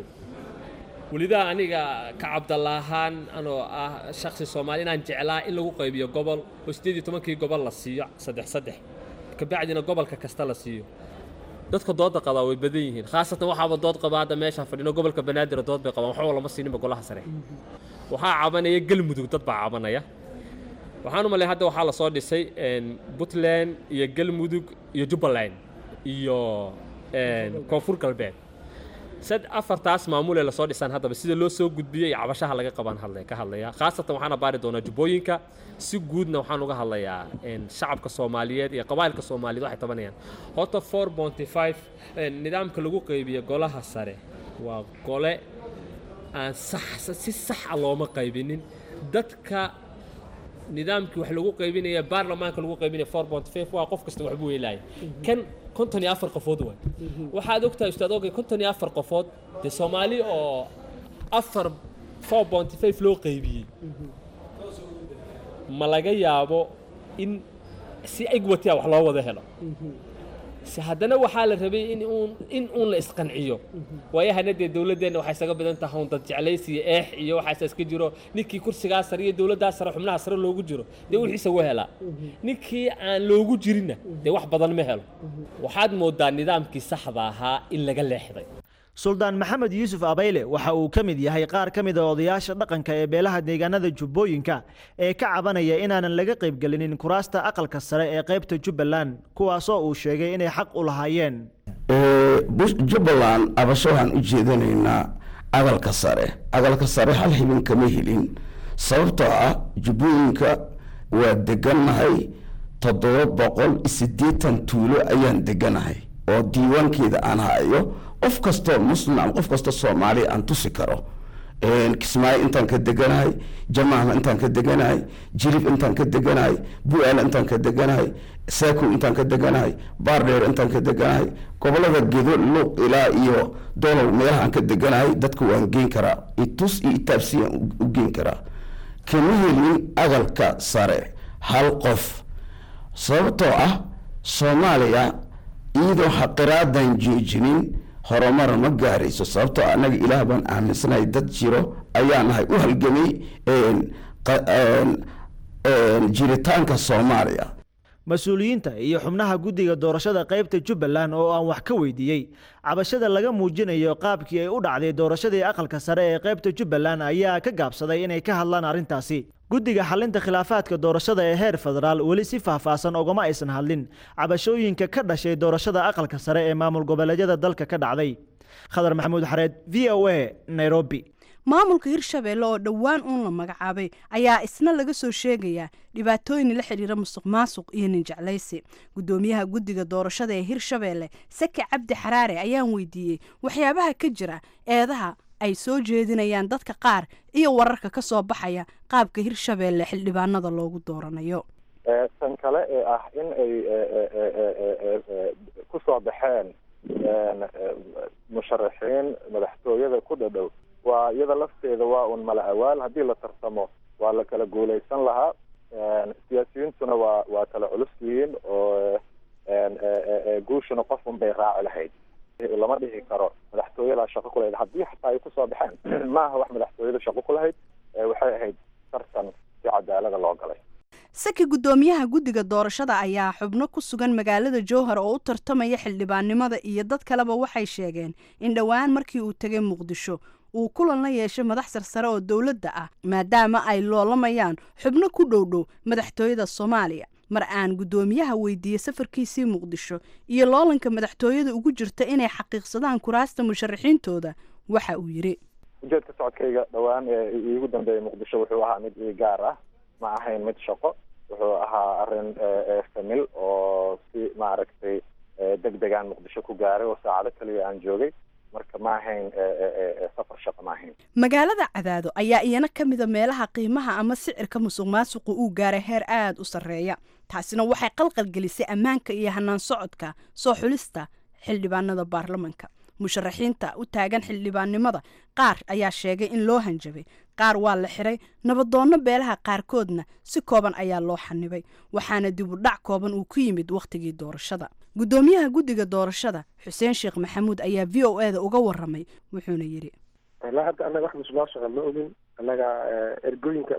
walidaa aniga ka Cabdallaahan anoo ah shakhsi Soomaali inaan jeclaa in lagu qaybiyo gobol oo 18 gobol la siiyo 3 ka bacdina gobolka kasta la siiyo dadka dooda qaba way badan yihiin khaasatan waxaa dood qabaada meesha fadhino gobolka Banaadir dood bay qabaan waxa lama siinba golaha sare waxaa cabanaya galmudug dad baa cabanaya waxaan u maleeyahay hadda waxaa la soo dhisay Puntland iyo galmudug iyo Jubbaland iyo koonfur galbeed sad afartaas maamul ee la soo dhisan hadaba sida loo soo gudbiyay cabashaha laga qaban ka hadlaya khaasatan waxaan baari doonaa Jubbooyinka si guudna waxaan uga hadlayaa shacabka Soomaaliyeed iyo qabaa'ilka Soomaaliyeed waxay tabanayaan horta 4.5 nidaamka lagu qaybiyo golaha sare waa gole aan si sax ah looma qaybinin dadka nidaamkii wax lagu qaybinaya baarlamaanka lagu qaybinaya 4.5 waa qof kasta wax buu yeelay kan 54 qofood waxaad ogtahay ustaad ogay 54 qofood de Soomaali oo 4.5 loo qaybiyay ma laga yaabo in si igwatiya wax loo wada helo haddana waxaa la rabay in uun la isqanciyo waayahana dee dowladdeenna waxay isaga badan tahay un dad jeclaysiyo eex iyo waxaas iska jiro ninkii kursigaa sare iyo dowladdaa sare xubnaha sare loogu jiro dee wixiisa waa helaa ninkii aan loogu jirinna dee wax badan ma helo waxaad moodaa nidaamkii saxda ahaa in laga leexday suldaan maxamed yuusuf abayle waxa uu ka mid yahay qaar ka mid a odayaasha dhaqanka ee beelaha deegaanada jubbooyinka ee ka cabanaya inaanan laga qaybgelinin kuraasta aqalka sare ee qaybta jubbaland kuwaasoo uu sheegay inay xaq u lahaayeen jubbaland abasho waxaan u jeedinaynaa aqalka sare hal xibin kama helin sababtoo ah jubbooyinka waa degannahay 780 tuulo ayaan deganahay oo diiwaankeeda aan hayo qof kastoo muslim qof kastoo soomaali aan tusi karo kismaayo intaan ka deganahay jamaama intaan ka deganahay jirib intaan ka deganahay bu'aala intaan ka deganahay saakow intaan ka deganahay baardheer intaan ka deganahay gobolada gedo luuq ilaa iyo dolow meelaha aan ka deganahay dadka waan geyn karaa itus iyo itaabsiyaan u geyn karaa kama helin aqalka sare hal qof sababtoo ah soomaaliya iyadoo xaqiraadan joojinin horumar ma gaarayso sababtoo annaga ilaah baan aaminsanahay dad jiro ayaa nahay u halgamay jiritaanka soomaaliya mas-uuliyiinta iyo xubnaha guddiga doorashada qaybta jubbaland oo aan wax ka weydiiyey cabashada laga muujinayo qaabkii ay u dhacday doorashadii aqalka sare ee qaybta jubbaland ayaa ka gaabsaday inay ka hadlaan arrintaasi guddiga xalinta khilaafaadka doorashada ee heer federaal weli si faahfaahsan ogama aysan hadlin cabashooyinka ka dhashay doorashada aqalka sare ee maamul goboleedyada dalka ka dhacday khadar maxamuud xareed v o a nairobi maamulka hirshabeelle oo dhowaan uun la magacaabay ayaa isna laga soo sheegayaa dhibaatooyin la xidhiira musuq maasuq iyo nin jeclaysi gudoomiyaha guddiga doorashada ee hirshabeelle saki cabdi xaraare ayaan weydiiyey waxyaabaha ka jira eedaha ay soo jeedinayaan dadka qaar iyo wararka ka soo baxaya qaabka hirshabeelle xildhibaanada loogu dooranayo tan kale ee ah in ay ku soo baxeen musharaxiin madaxtooyada ku dhadhow waa iyada lafteeda waa un mala awaal haddii la tartamo waa la kala guulaysan lahaa siyaasiyiintuna waa kala culus yihiin oo guushuna qof un bay raaci lahayd lama dhihi karo madaxtooyadaa shaqo ku lahayd haddii xataa ay kusoo baxeen maaha wax madaxtooyada shaqo ku lahayd waxay ahayd tartan si cadaalada loo galay saki gudoomiyaha guddiga doorashada ayaa xubno ku sugan magaalada jowhar oo u tartamaya xildhibaannimada iyo dad kaleba waxay sheegeen in dhowaan markii uu tegay muqdisho uu kulan la yeeshay madax sarsare oo dowladda ah maadaama ay loolamayaan xubno ku dhowdhow madaxtooyada soomaaliya mar aan gudoomiyaha weydiiyey safarkiisii muqdisho iyo loolanka madaxtooyada ugu jirta inay xaqiiqsadaan kuraasta musharaxiintooda waxa uu yidhi ujeedka socodkayga dhowaan ee iigu dambeeyey muqdisho wuxuu ahaa mid ii gaar ah ma ahayn mid shaqo wuxuu ahaa arrin famil oo si maaragtay degdegaan muqdisho ku gaaray oo saacado kaliya aan joogay marka ma ahayn safar shaqo ma ahayn magaalada cadaado ayaa iyana ka mida meelaha qiimaha ama sicirka musuq maasuqu uu gaaray heer aada u sarreeya taasina waxay qalqal gelisay ammaanka iyo hanaan socodka soo xulista xildhibaanada baarlamanka musharaxiinta u taagan xildhibaannimada qaar ayaa sheegay in loo hanjabay qaar waa la xiray nabadoonno beelaha qaarkoodna si kooban ayaa loo xanibay waxaana dib u dhac kooban uu ku yimid wakhtigii doorashada gudoomiyaha guddiga doorashada xuseen sheekh maxamuud ayaa v o a da uga waramay wuxuuna yidhi ilaa hadda annaga wax musuqmaasuqa ma ogin annaga ergooyinka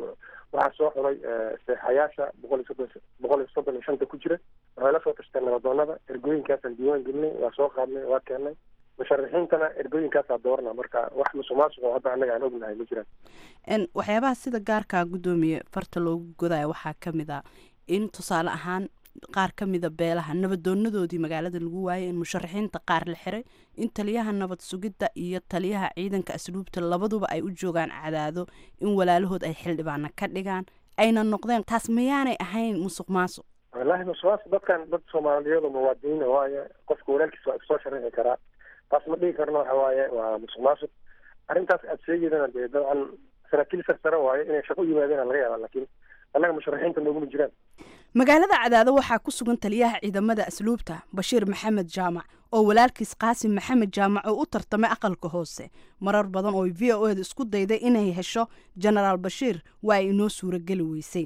waxaa soo xulay seexayaasha boqol iyo soddon iyo shanta ku jira waxay la soo tashteen nabadoonada ergooyinkaasaan diiwaan gelinay waa soo qaadnay waa keennay musharaxiintana ergooyinkaasaa doorna marka wax musuqmaasuq oo hadda annaga aan ognahay ma jiraan waxyaabaha sida gaarkaa gudoomiye farta loogu godaya waxaa ka mid a in tusaale ahaan qaar ka mida beelaha nabadoonadoodii magaalada lagu waayay in musharaxiinta qaar la xiray in taliyaha nabad sugidda iyo taliyaha ciidanka asluubta labaduba ay u joogaan cadaado in walaalahood ay xildhibaana ka dhigaan ayna noqdeen taas mayaanay ahayn musuq maasuq wallaahi musuqmaasuq dadkan dad soomaaliyeed oo muwaadiniina waaye qofka walaalkiisa waa isoo sharixi karaa taas ma dhihi karno waxa waaye waa musuq maasuq arrintaas aad sheegeydana dee dabcan saraakiil sarsare waaye inay shaqo u yimaadeen laga yaabaa laakiin annaga musharaxiinta nooguma jiraan magaalada cadaado waxaa ku sugan taliyaha ciidamada asluubta bashiir maxamed jaamac oo walaalkiis qaasim maxamed jaamac oo u tartamay aqalka hoose marar badan oo v o eda isku dayday inay hesho jenaraal bashiir waa ay inoo suurageli weysay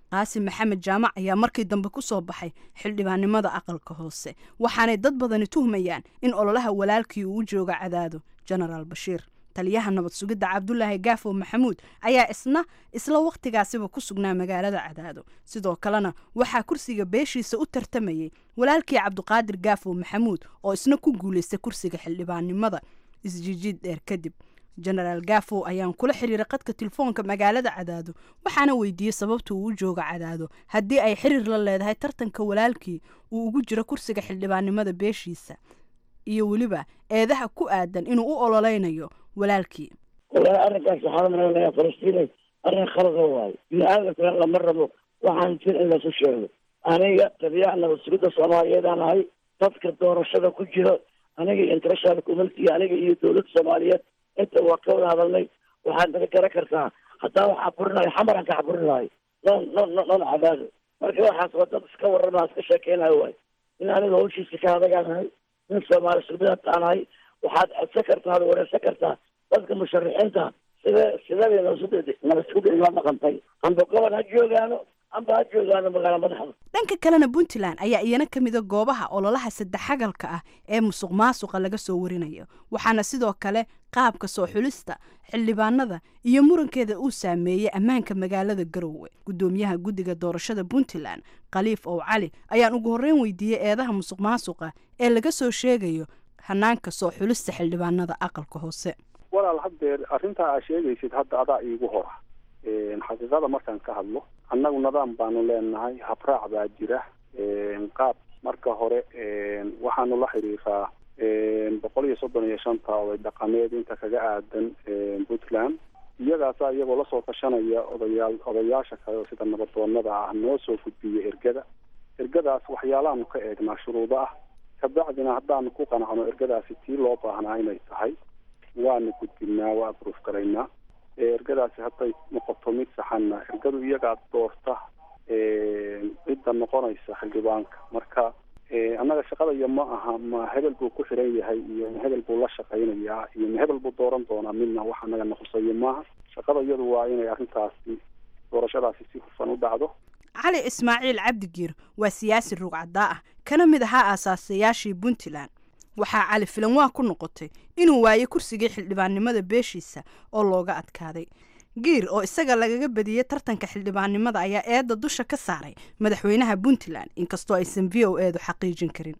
qaasim maxamed jaamac ayaa markii dambe ku soo baxay xildhibaannimada aqalka hoose waxaanay dad badani tuhmayaan in ololaha walaalkii uu u jooga Cadaado Genaraal Bashiir. taliyaha nabad sugidda Cabdullaahi Gaafo Maxamuud ayaa isla waqtigaasiba ku sugnaa magaalada Cadaado. sidoo kalena waxaa kursiga beeshiisa u tartamayay walaalkii Cabduqaadir Gaafo Maxamuud oo isna ku guuleystay kursiga xildhibaannimada isjiijid dheer kadib. Genaraal Gaafo ayaan kula xiriiray qadka telefoonka magaalada Cadaado waxaana weydiiyey sababta uu u jooga Cadaado haddii ay xiriir la leedahay tartanka walaalkii uu ugu jiro kursiga xildhibaannimada beeshiisa iyo weliba eedaha ku aadan inuu u ololeynayo walaalkii. والله أرجع سبحان الله فلسطين أرجع خلص واي هذا كلام لما ربوا وعن شيء إلا سوشيال أنا تبيعنا والسجود الصومالية أنا هاي تذكر دور الشدة كجرا أنا إنترشة الكومنتي أنا دولة الصومالية أنت وقول هذا اللي وحد ذكرها حتى عبرنا حمرا كعبرنا هاي لا عباده مركب حاسب تذكر الناس كشكينا هواي إن أنا هو شيء كهذا كان هاي من الصومال السجود أنا هاي وحد سكرت هذا ولا سكرتها dadka musharaxiinta sida nabad sugidda iyo dhaqantay amba gobol ha joogaano amba ha joogaano magaala madaxda. dhanka kalena Puntland ayaa iyana ka mid ah goobaha ololaha saddexagalka ah ee musuqmaasuqa laga soo warinayo waxaana sidoo kale qaabka soo xulista xildhibaanada iyo murankeeda uu saameeyay ammaanka magaalada Garowe. gudoomiyaha guddiga doorashada Puntland Khaliif oo Cali ayaan ugu horreyn weydiiyay eedaha musuqmaasuqa ee laga soo sheegayo hanaanka soo xulista xildhibaanada aqalka hoose. walaal haddeer arrintaa aa sheegaysid hadda adaa iigu hora xaqiiqada markaan ka hadlo annagu nidaam baanu leenahay habraac baa jira qaab marka hore waxaanu la xiriiraa 135 oday dhaqameed inta kaga aadan Puntland iyagaasaa iyagoo lasoo tashanaya odayaasha kale oo sida nabadoonnada ah noo soo gudbiya ergadaas waxyaalahaanu ka eegnaa shuruudo ah kabacdina haddaanu ku qanacno ergadaasi tii loo baahnaa inay tahay waana gudbinaa waa proof garaynaa ergadaasi hadday noqoto mid saxanna ergadu iyagaa doorta cidda noqonaysa xildhibaanka marka annaga shaqada iyo ma aha ma hebel buu ku xiran yahay iyo hebel buu la shaqaynayaa iyo hebel buu dooran doonaa midna wax annaga naqusayo maaha shaqada iyadu waa inay arrintaasi doorashadaasi si hufan u dhacdo. Cali Ismaaciil Cabdigiir waa siyaasi rugcadaa ah kana mid ahaa aasaasiyaashii Puntland waxaa Cali filan waa ku noqotay inuu waayo kursigii xildhibaannimada beeshiisa oo looga adkaaday. Giir oo isaga lagaga badiyay tartanka xildhibaannimada ayaa eedda dusha ka saaray madaxweynaha Puntland inkastoo aysan VOA xaqiijin karin.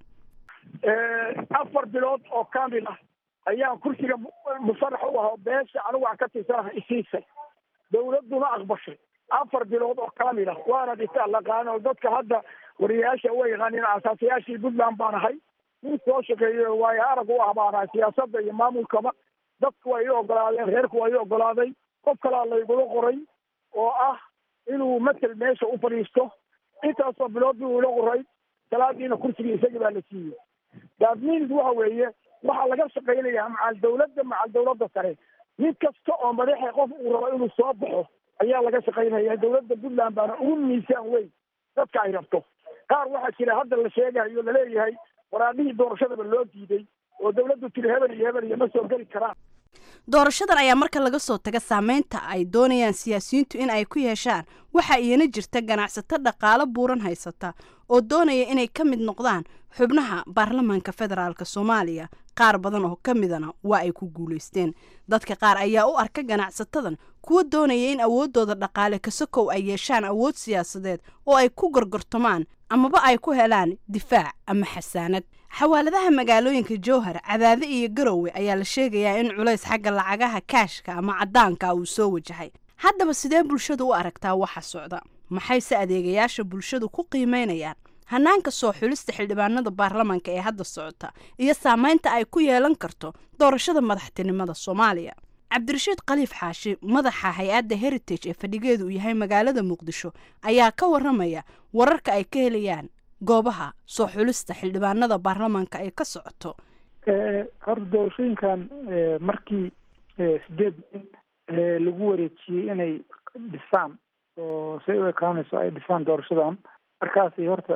4 bilood oo kaamil ah ayaan kursiga musarax u ahaa beesha anigu aan ka tirsanahay isiisay dowladuna aqbashay 4 bilood oo kaamil ah waana dhisa laqaano dadka hadda wariyaasha way yaqaaniin aasaasiyaashii Puntland baan ahay nin soo shaqeeyo waayo arag u ahbaanaa siyaasadda iyo maamulkaba dadku way ogolaadeen reerku way ogolaaday qof kalaa laygula qoray oo ah inuu matal meesha u fadhiisto intaasoo bilood buu ila qoray salaadiina kursigii isagii baa la siiyey daadmiinis waxa weeye waxaa laga shaqaynayaa macal dowladda sare mid kasta oo madaxa qof uu rabo inuu soo baxo ayaa laga shaqaynaya dowladda Puntland baana ugu miisaan weyn dadka ay rabto qaar waxaa jira hadda la sheegayo laleeyahay waraadihii doorashadaba loo diiday oo dowladdu tiri hebel iyo ma soo geli karaan. doorashadan ayaa marka laga soo taga saameynta ay doonayaan siyaasiyiintu in ay ku yeeshaan waxa iyana jirta ganacsato dhaqaale buuran haysata oo doonaya inay ka mid noqdaan xubnaha baarlamaanka federaalka Soomaaliya qaar badan oo ka midana waa ay ku guuleysteen. dadka qaar ayaa u arka ganacsatadan kuwa doonaya in awoodooda dhaqaale ka sokow ay yeeshaan awood siyaasadeed oo ay ku gorgortamaan amaba ay ku helaan difaac ama xasaanad. xawaaladaha magaalooyinka Jowhar, Cadaado iyo Garowe ayaa la sheegayaa in culays xagga lacagaha kaashka ama cadaanka uu soo wajahay. haddaba sidee bulshadu u aragtaa waxa socda? maxayse adeegayaasha bulshadu ku qiimeynayaan hanaanka soo xulista xildhibaanada baarlamaanka ee hadda socota iyo saameynta ay ku yeelan karto doorashada madaxtinimada Soomaaliya? Cabdirashiid Khaliif Xaashi, madaxa hay'adda Heritage ee fadhigeedu uu yahay magaalada Muqdisho, ayaa ka waramaya wararka ay ka helayaan goobaha soo xulista xildhibaanada baarlamaanka ay ka socoto. horta doorashooyinkan markii 8 lagu wareejiyay inay dhisaan oo si ay kaanayso ay dhisaan doorashadan markaasi horta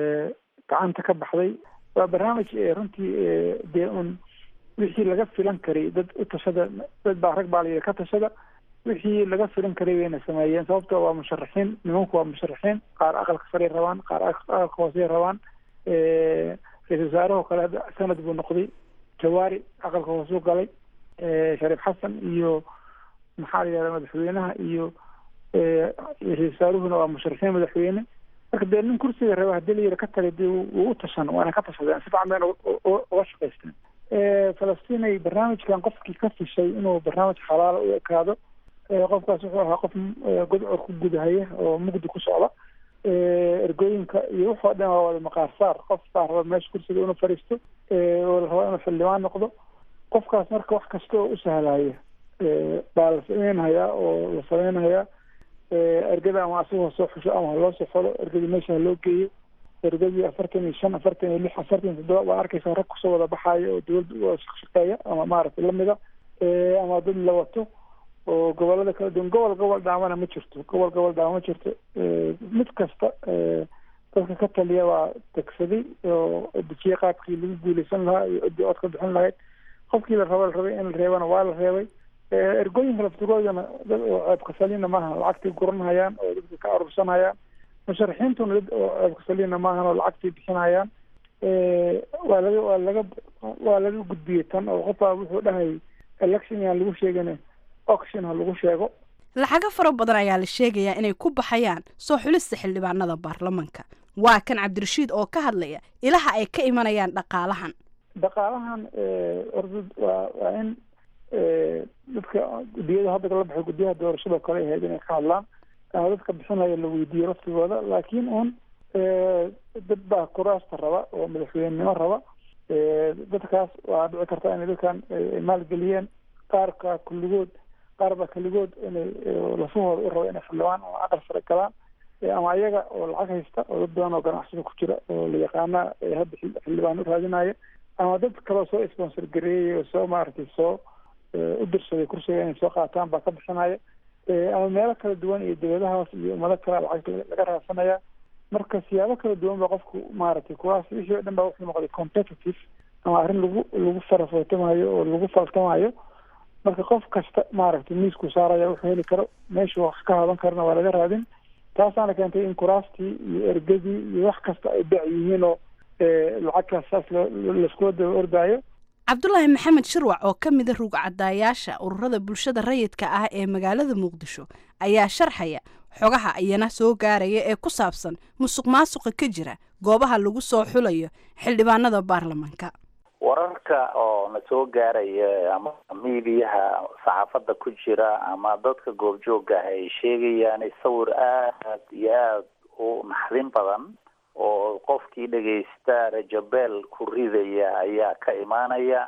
gacanta ka baxday waa barnaamij runtii dee wixii laga filan karay dad u tashada dad baa rag baa ka tashada wixii laga firin karay bayna sameeyeen sababtoo waa musharaxiin nimanku waa musharaxiin qaar aqalka sare rabaan qaar aqalka hoose rabaan ra-iisul wasaaraha kale sanad buu noqday jawaari aqalka hoose u galay shariif xasan iyo maxaa la yihahdaa madaxweynaha iyo ra-isul wasaaruhuna waa musharaxiin madaxweyne marka dee nin kursiga raba hadii la yidhi ka tagay dee wuu u tashan waana ka tashadeen si fiican bayna uga shaqaysteen falastiin ay barnaamijkan qofkii ka fishay inuu barnaamij xalaala u ekaado qofkaas wuxuu ahaa qof godcor ku gudahaya oo mugdi ku socda ergooyinka iyo wuxoo dhan waa wada maqaar saar qof baa raba meesha kursiga inuu fadhiisto oo la rabo inuu xildhibaan noqdo qofkaas marka wax kasta oo u sahlaya baa la sameynhayaa oo la sameynhayaa ergada ama asagoo soo xusho ama haloo soo xolo ergadii meesha haloo geeyo ergadii 45 46 47 waa arkaysaa rag kusoo wada baxaaya oo dowladda shaqeeya ama maaragtay lamida ama dad la wato oo gobolada kala duwan gobol dhaamana ma jirto gobol dhaama ma jirto mid kasta dadka ka taliya waa degsaday oo dejiye qaabkii lagu guuleysan lahaa iyo cidii cod ka bixin lahayd qofkii la rabay in la reebana waa la reebay ergooyinka laftigoodana dad oo ceebka salina maaha lacagtay guranhayaan oo dadka ka urursanayaan musharaxiintuna dad oo ceebka salina maahan oo lacagtay bixinayaan waa laga gudbiyey tan oo qofbaa wuxuu dhahay election yaan lagu sheegin auction ha lagu sheego lacago fara badan ayaa la sheegayaa inay ku baxayaan soo xulista xildhibaanada baarlamanka waa kan cabdirashiid oo ka hadlaya ilaha ay ka imanayaan dhaqaalahan waa in dadka gudiyada hadda la baxay gudiyaha doorashada kale ahayd inay ka hadlaan ama dadka bixinaya la weydiiyo laftigooda laakiin un dad baa kuraasta raba oo madaxweynenimo raba dadkaas waa dhici karta inay dadkan maalgeliyeen qaar baa keligood inay lafahooda u raba inay xildhibaan ama aqal sare galaan ama iyaga oo lacag haysta oo dad badan oo ganacsada ku jira oo la yaqaana hadda xildhibaan u raadinaya ama dad kaloo soo sponsor gareeyay oo soo maaragtay soo u dirsaday kursiga inay soo qaataan baa ka bixinaya ama meelo kala duwan iyo dawladahaas iyo ummado kale lacag laga raadsanaya marka siyaabo kala duwan ba qofku maaragtay kuwaas wixii oo dhan baa wuxuu noqday competitive ama arrin lagu farafootamaayo oo lagu faltamayo marka qof kasta maaragtay miisku saaraya wuxuu heli karo meeshu wax ka haban karna waa laga raadin taasaana keentay in kuraastii iyo ergadii iyo wax kasta ay bec yihiin oo lacagkaas saas laiskula daba ordaayo cabdulaahi maxamed shirwac oo ka mida rugcadaayaasha ururada bulshada rayidka ah ee magaalada muqdisho ayaa sharxaya xogaha iyana soo gaaraya ee ku saabsan musuq maasuqa ka jira goobaha lagu soo xulayo xildhibaanada baarlamanka wararka oo na soo gaaraya ama miidiyaha saxaafadda ku jira ama dadka goobjooga ay sheegayaan sawir aad iyo aad u naxdin badan oo qofkii dhagaysta rajabeel ku ridaya ayaa ka imaanaya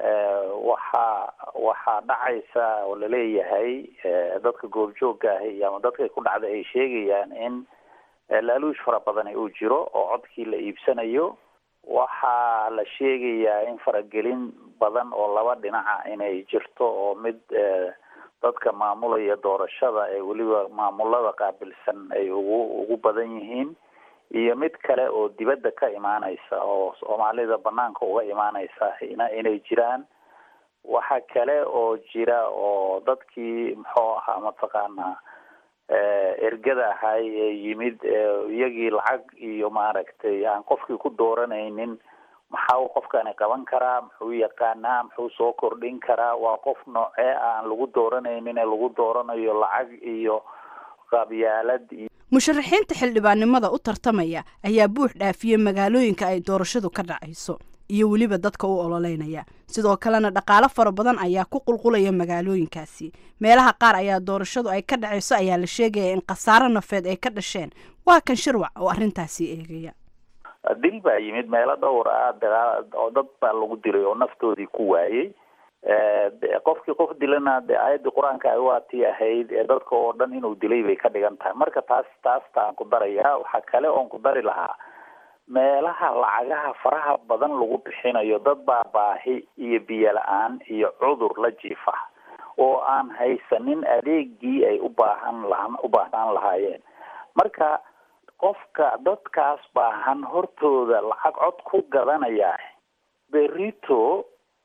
waxaa dhacaysa oo laleeyahay dadka goobjooga ah ama dadka ku dhacda ay sheegayaan in laaluush fara badan uu jiro oo codkii la iibsanayo waxaa la sheegayaa in faragelin badan oo laba dhinaca inay jirto oo mid dadka maamulaya doorashada ee weliba maamulada qaabilsan ay ugu badan yihiin iyo mid kale oo dibadda ka imaanaysa oo soomaalida banaanka uga imaanaysa inay jiraan waxa kale oo jira oo dadkii muxuu ahaa mataqaanaa ergada ahay ee yimid iyagii lacag iyo maaragtay aan qofkii ku dooranaynin maxaa qofkani qaban karaa muxuu yaqaanaa muxuu soo kordhin karaa waa qof noocee aan lagu dooranaynin ee lagu dooranayo lacag iyo qabyaalad iyo musharaxiinta xildhibaannimada u tartamaya ayaa buux dhaafiyey magaalooyinka ay doorashadu ka dhacayso iyo weliba dadka u ololeynaya sidoo kalena dhaqaalo fara badan ayaa ku qulqulaya magaalooyinkaasi meelaha qaar ayaa doorashadu ay ka dhacayso ayaa la sheegaya in khasaaro nafeed ay ka dhasheen waa kan shirwac oo arrintaasi eegaya dil baa yimid meelo dhowr ah oo dad baa lagu dilay oo naftoodii ku waayey qofkii qof dilana de aayadii qur-aanka ay waatii ahayd ee dadka oo dhan inuu dilay bay ka dhigan tahay marka taastaan ku daraya waxaa kale oon ku dari lahaa meelaha lacagaha faraha badan lagu bixinayo dad baa baahi iyo biyo la-aan iyo cudur la jiifa oo aan haysanin adeegii ay u baahnaan lahaayeen marka qofka dadkaas baahan hortooda lacag cod ku gadanaya berito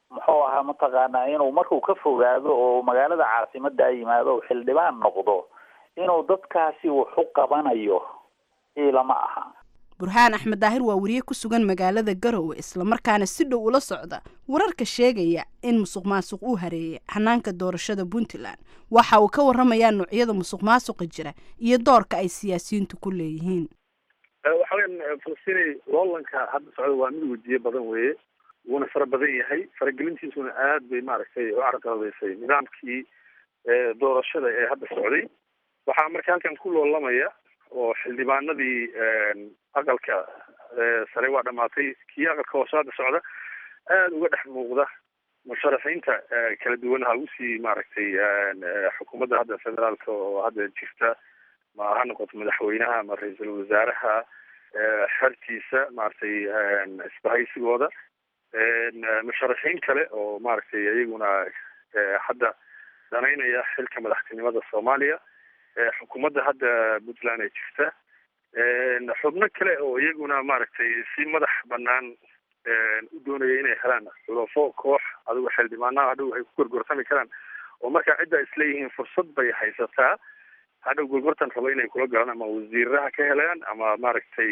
muxuu ahaa mataqaanaa inuu markuu ka fogaado oo magaalada caasimada yimaado xildhibaan noqdo inuu dadkaasi wax u qabanayo ilama aha. burhaan axmed daahir waa wariye ku sugan magaalada garowe islamarkaana si dhow ula socda wararka sheegaya in musuq maasuq uu hareeyay hanaanka doorashada puntland. waxa uu ka waramayaa noocyada musuq maasuqa jira iyo doorka ay siyaasiyiintu ku leeyihiin. waxa weeyaan Falastiin loolanka hadda socda waa mid wajiye badan weeye wuuna fara badan yahay faragelintiisuna aad bay maaragtay u carqaladeysay nidaamkii doorashada ee hadda socday. waxaa marka halkan ku loolamaya oo xildhibaanadii aqalka sare waa dhamaatay kii aqalka hoose hadda socda aada uga dhex muuqda musharaxiinta kala duwanaha usii maaragtay xukuumadda hadda federaalka oo hadda jirta ma ha noqoto madaxweynaha ama ra-iisul wasaaraha xertiisa maaragtay isbahaysigooda musharaxiin kale oo maaragtay iyaguna hadda danaynaya xilka madaxtinimada soomaaliya xukuumadda hadda puntland ay jirta xubno kale oo iyaguna maaragtay si madax banaan u doonaya inay helaan xulafo koox adigo xildhibaanaha hadhow ay ku gorgortami karaan oo markaa cidda isleeyihiin fursad bay haysataa hadhow gorgortan rabo inay kula galaan ama wasiiraha ka helaan ama maaragtay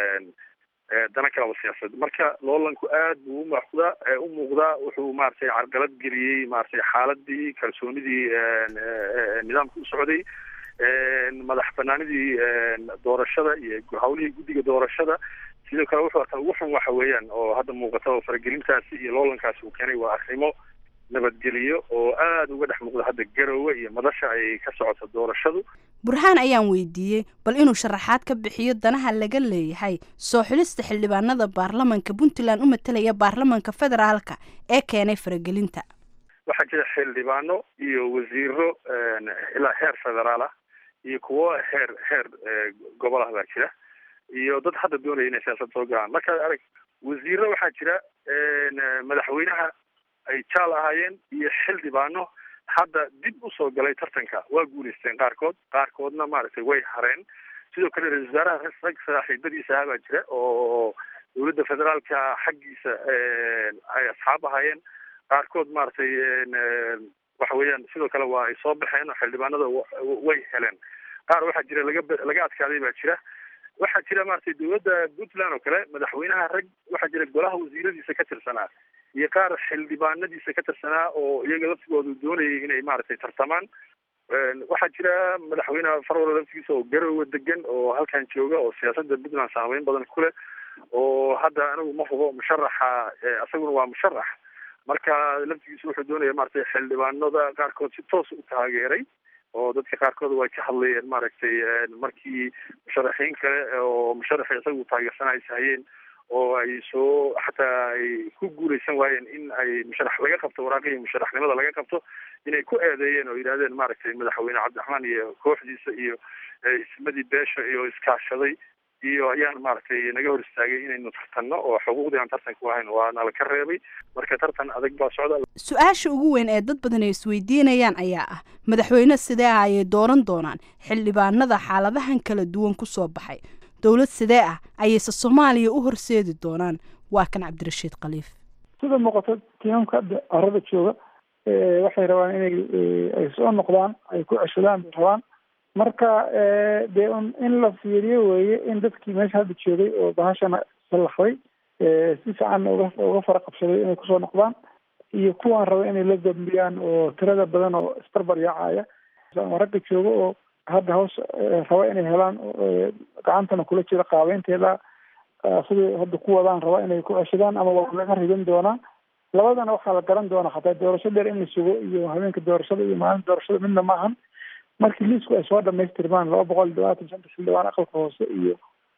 dana kalaba siyaasad. marka loolanku aad buu u muuqdaa wuxuu maaragtay carqalad geliyey maaragtay xaaladii kalsoonidii nidaamka u socday madax banaanidii doorashada iyo hawlihii guddiga doorashada. sidoo kale wuxuu arkaa ugu xun waxa weeyaan oo hadda muuqata oo faragelintaasi iyo loolankaasi uu keenay waa arrimo nabadgeliyo oo aada uga dhex muuqda hadda garowe iyo madasha ay ka socoto doorashadu. burhaan ayaan weydiiyey bal inuu sharaxaad ka bixiyo danaha laga leeyahay soo xulista xildhibaanada baarlamanka puntland u matalaya baarlamanka federaalka ee keenay faragelinta. waxaa jira xildhibaano iyo wasiiro ilaa heer federaal ah iyo kuwo heer gobol ah baa jira iyo dad hadda doonaya inay siyaasad soo galaan. markaad arag wasiiro waxaa jira madaxweynaha ay jaal ahaayeen iyo xildhibaano hadda dib usoo galay tartanka waa guulaysteen qaarkoodna maaragtay way hareen. sidoo kale ra-isul wasaaraha rag saaxiibadiisa ah baa jira oo dowladda federaalka xaggiisa ay asxaab ahaayeen qaarkood maaragtay waxa weeyaan sidoo kale waa ay soo baxeen oo xildhibaanada way heleen. qaar waxaa jira laga adkaaday baa jira. waxaa jira maaragtay dowladda puntland oo kale madaxweynaha rag waxaa jira golaha wasiiradiisa ka tirsanaa iyo qaar xildhibaanadiisa ka tirsanaa oo iyaga laftigoodu doonayay inay maaragtay tartamaan. waxaa jira madaxweynaha farwalo laftigiisa oo garowe degan oo halkan jooga oo siyaasadda puntland saameyn badan ku leh oo hadda anigu ma hubo musharaxa isaguna waa musharax. marka laftigiisa wuxuu doonaya maaragtay xildhibaanada qaarkood si toos u taageeray oo dadka qaarkood way ka hadlayeen maaragtay markii musharaxiin kale oo musharaxi isagu taageersanaysa hayeen oo ay soo xataa ay ku guulaysan waayeen in ay musharax laga qabto waraaqihii musharaxnimada laga qabto inay ku eedeeyeen oo yidhahdeen maaragtay madaxweyne cabdiraxmaan iyo kooxdiisa iyo ismadii beesha iyo iskaashaday iyo ayaan maaragtay naga hor istaagay inaynu tartanno oo xuquuqdii aan tartanku ahayn waana la ka reebay. marka tartan adag baa socda. su-aasha ugu weyn ee dad badan ay isweydiinayaan ayaa ah madaxweyne sidee ah ayay dooran doonaan xildhibaanada xaaladahan kala duwan ku soo baxay. dowlad sidee ah ayayse soomaaliya u horseedi doonaan. waa kan cabdirashiid khaliif. sida muuqato tiimamka arada jooga waxay rabaan inay ay soo noqdaan ay ku ceshadaan bay rabaan. marka dee in la fiiriyo weeye in dadkii meesha hadda joogay oo bahashana salaxday si fiican uga fara qabsaday inay kusoo noqdaan iyo kuwaan raba inay la dambiyaan oo tirada badan oo isbarbar yaacaya ragga jooga oo hadda hoos raba inay helaan gacantana kula jira qaabeynteeda sidai hadda ku wadaan raba inay ku ceshadaan ama waa laga ridan doonaa. labadana waxaa la garan doonaa hataa doorasho dheer in la sugo iyo habeenka doorashada iyo maalinta doorashada midna maahan. markii liisku ay soo dhamaystirmaan 225 xildhibaan aqalka hoose iyo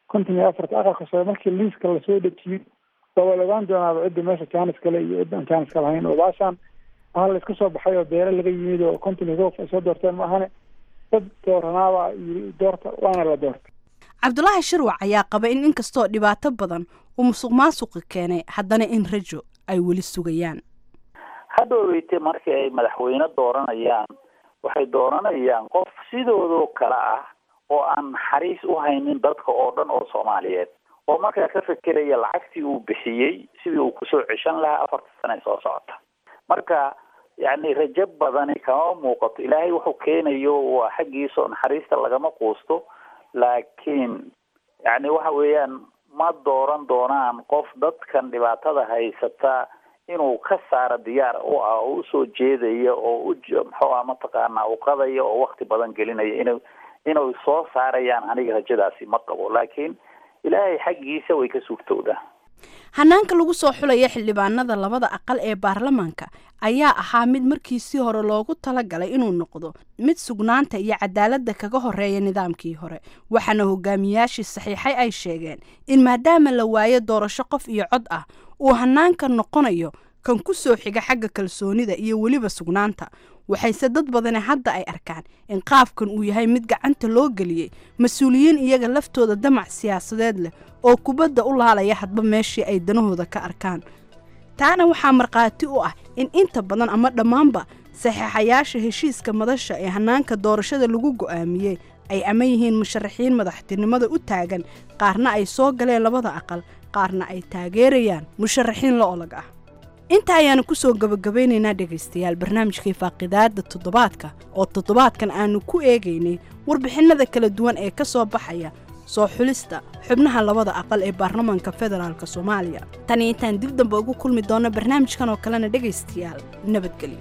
54 aqalka sare markii liiska lasoo dejiyo waa la ogaan doonaa cidda meesha jaanis kale iyo cidda aan jaanis kale lahayn oo baashaan la iska soo baxay oo beere laga yimid oo 50 ay soo doorteen ma ahane dad dooranaaba iyo doorta waana la doorta. cabdulaahi shirwac ayaa qaba in inkastoo dhibaato badan uu musuq maasuqi keenay haddana in rajo ay weli sugayaan. hadhoweyte markii ay madaxweyne dooranayaan waxay dooranayaan qof sidoodoo kale ah oo aan naxariis u haynin dadka oo dhan oo soomaaliyeed oo markaa ka fekeraya lacagtii uu bixiyey sidii uu kusoo ceshan lahaa 4 sano soo socota. marka yani rajo badani kama muuqato. ilaahay wuxuu keenayo waa xaggiisa oo naxariista lagama quusto, laakiin yani waxa weeyaan ma dooran doonaan qof dadkan dhibaatada haysata inuu ka saaro diyaar u ah oo usoo jeedaya oo muxuu mataqaanaa u qadaya oo wakti badan gelinaya inay soo saarayaan. aniga rajadaasi ma qabo, laakiin ilaahay xaggiisa way ka suurtowdaa. hanaanka lagu soo xulaya xildhibaanada labada aqal ee baarlamaanka ayaa ahaa mid markiisii hore loogu talagalay inuu noqdo mid sugnaanta iyo cadaaladda kaga horeeya nidaamkii hore, waxaana hogaamiyaashii saxiixay ay sheegeen in maadaama la waayo doorasho qof iyo cod ah uu hanaanka noqonayo kan ku soo xiga xagga kalsoonida iyo weliba sugnaanta. waxayse dad badani hadda ay arkaan in qaabkan uu yahay mid gacanta loo geliyey mas-uuliyiin iyaga laftooda damac siyaasadeed leh oo kubadda u laalaya hadba meeshii ay danahooda ka arkaan. taana waxaa markhaati u ah in inta badan ama dhammaanba saxiixayaasha heshiiska madasha ee hanaanka doorashada lagu go'aamiyey ay ama yihiin musharaxiin madaxtinimada u taagan, qaarna ay soo galeen labada aqal, qaarna ay taageerayaan musharaxiin la olag ah. inta ayaanu ku soo gabagabaynaynaa dhegaystayaal barnaamijkii faaqidaada toddobaadka oo toddobaadkan aanu ku eegaynay warbixinada kala duwan ee ka soo baxaya soo xulista xubnaha labada aqal ee baarlamaanka federaalka Soomaaliya. tani intaan dib dambe ugu kulmi doono barnaamijkan oo kalena dhegaystayaal nabadgelyo.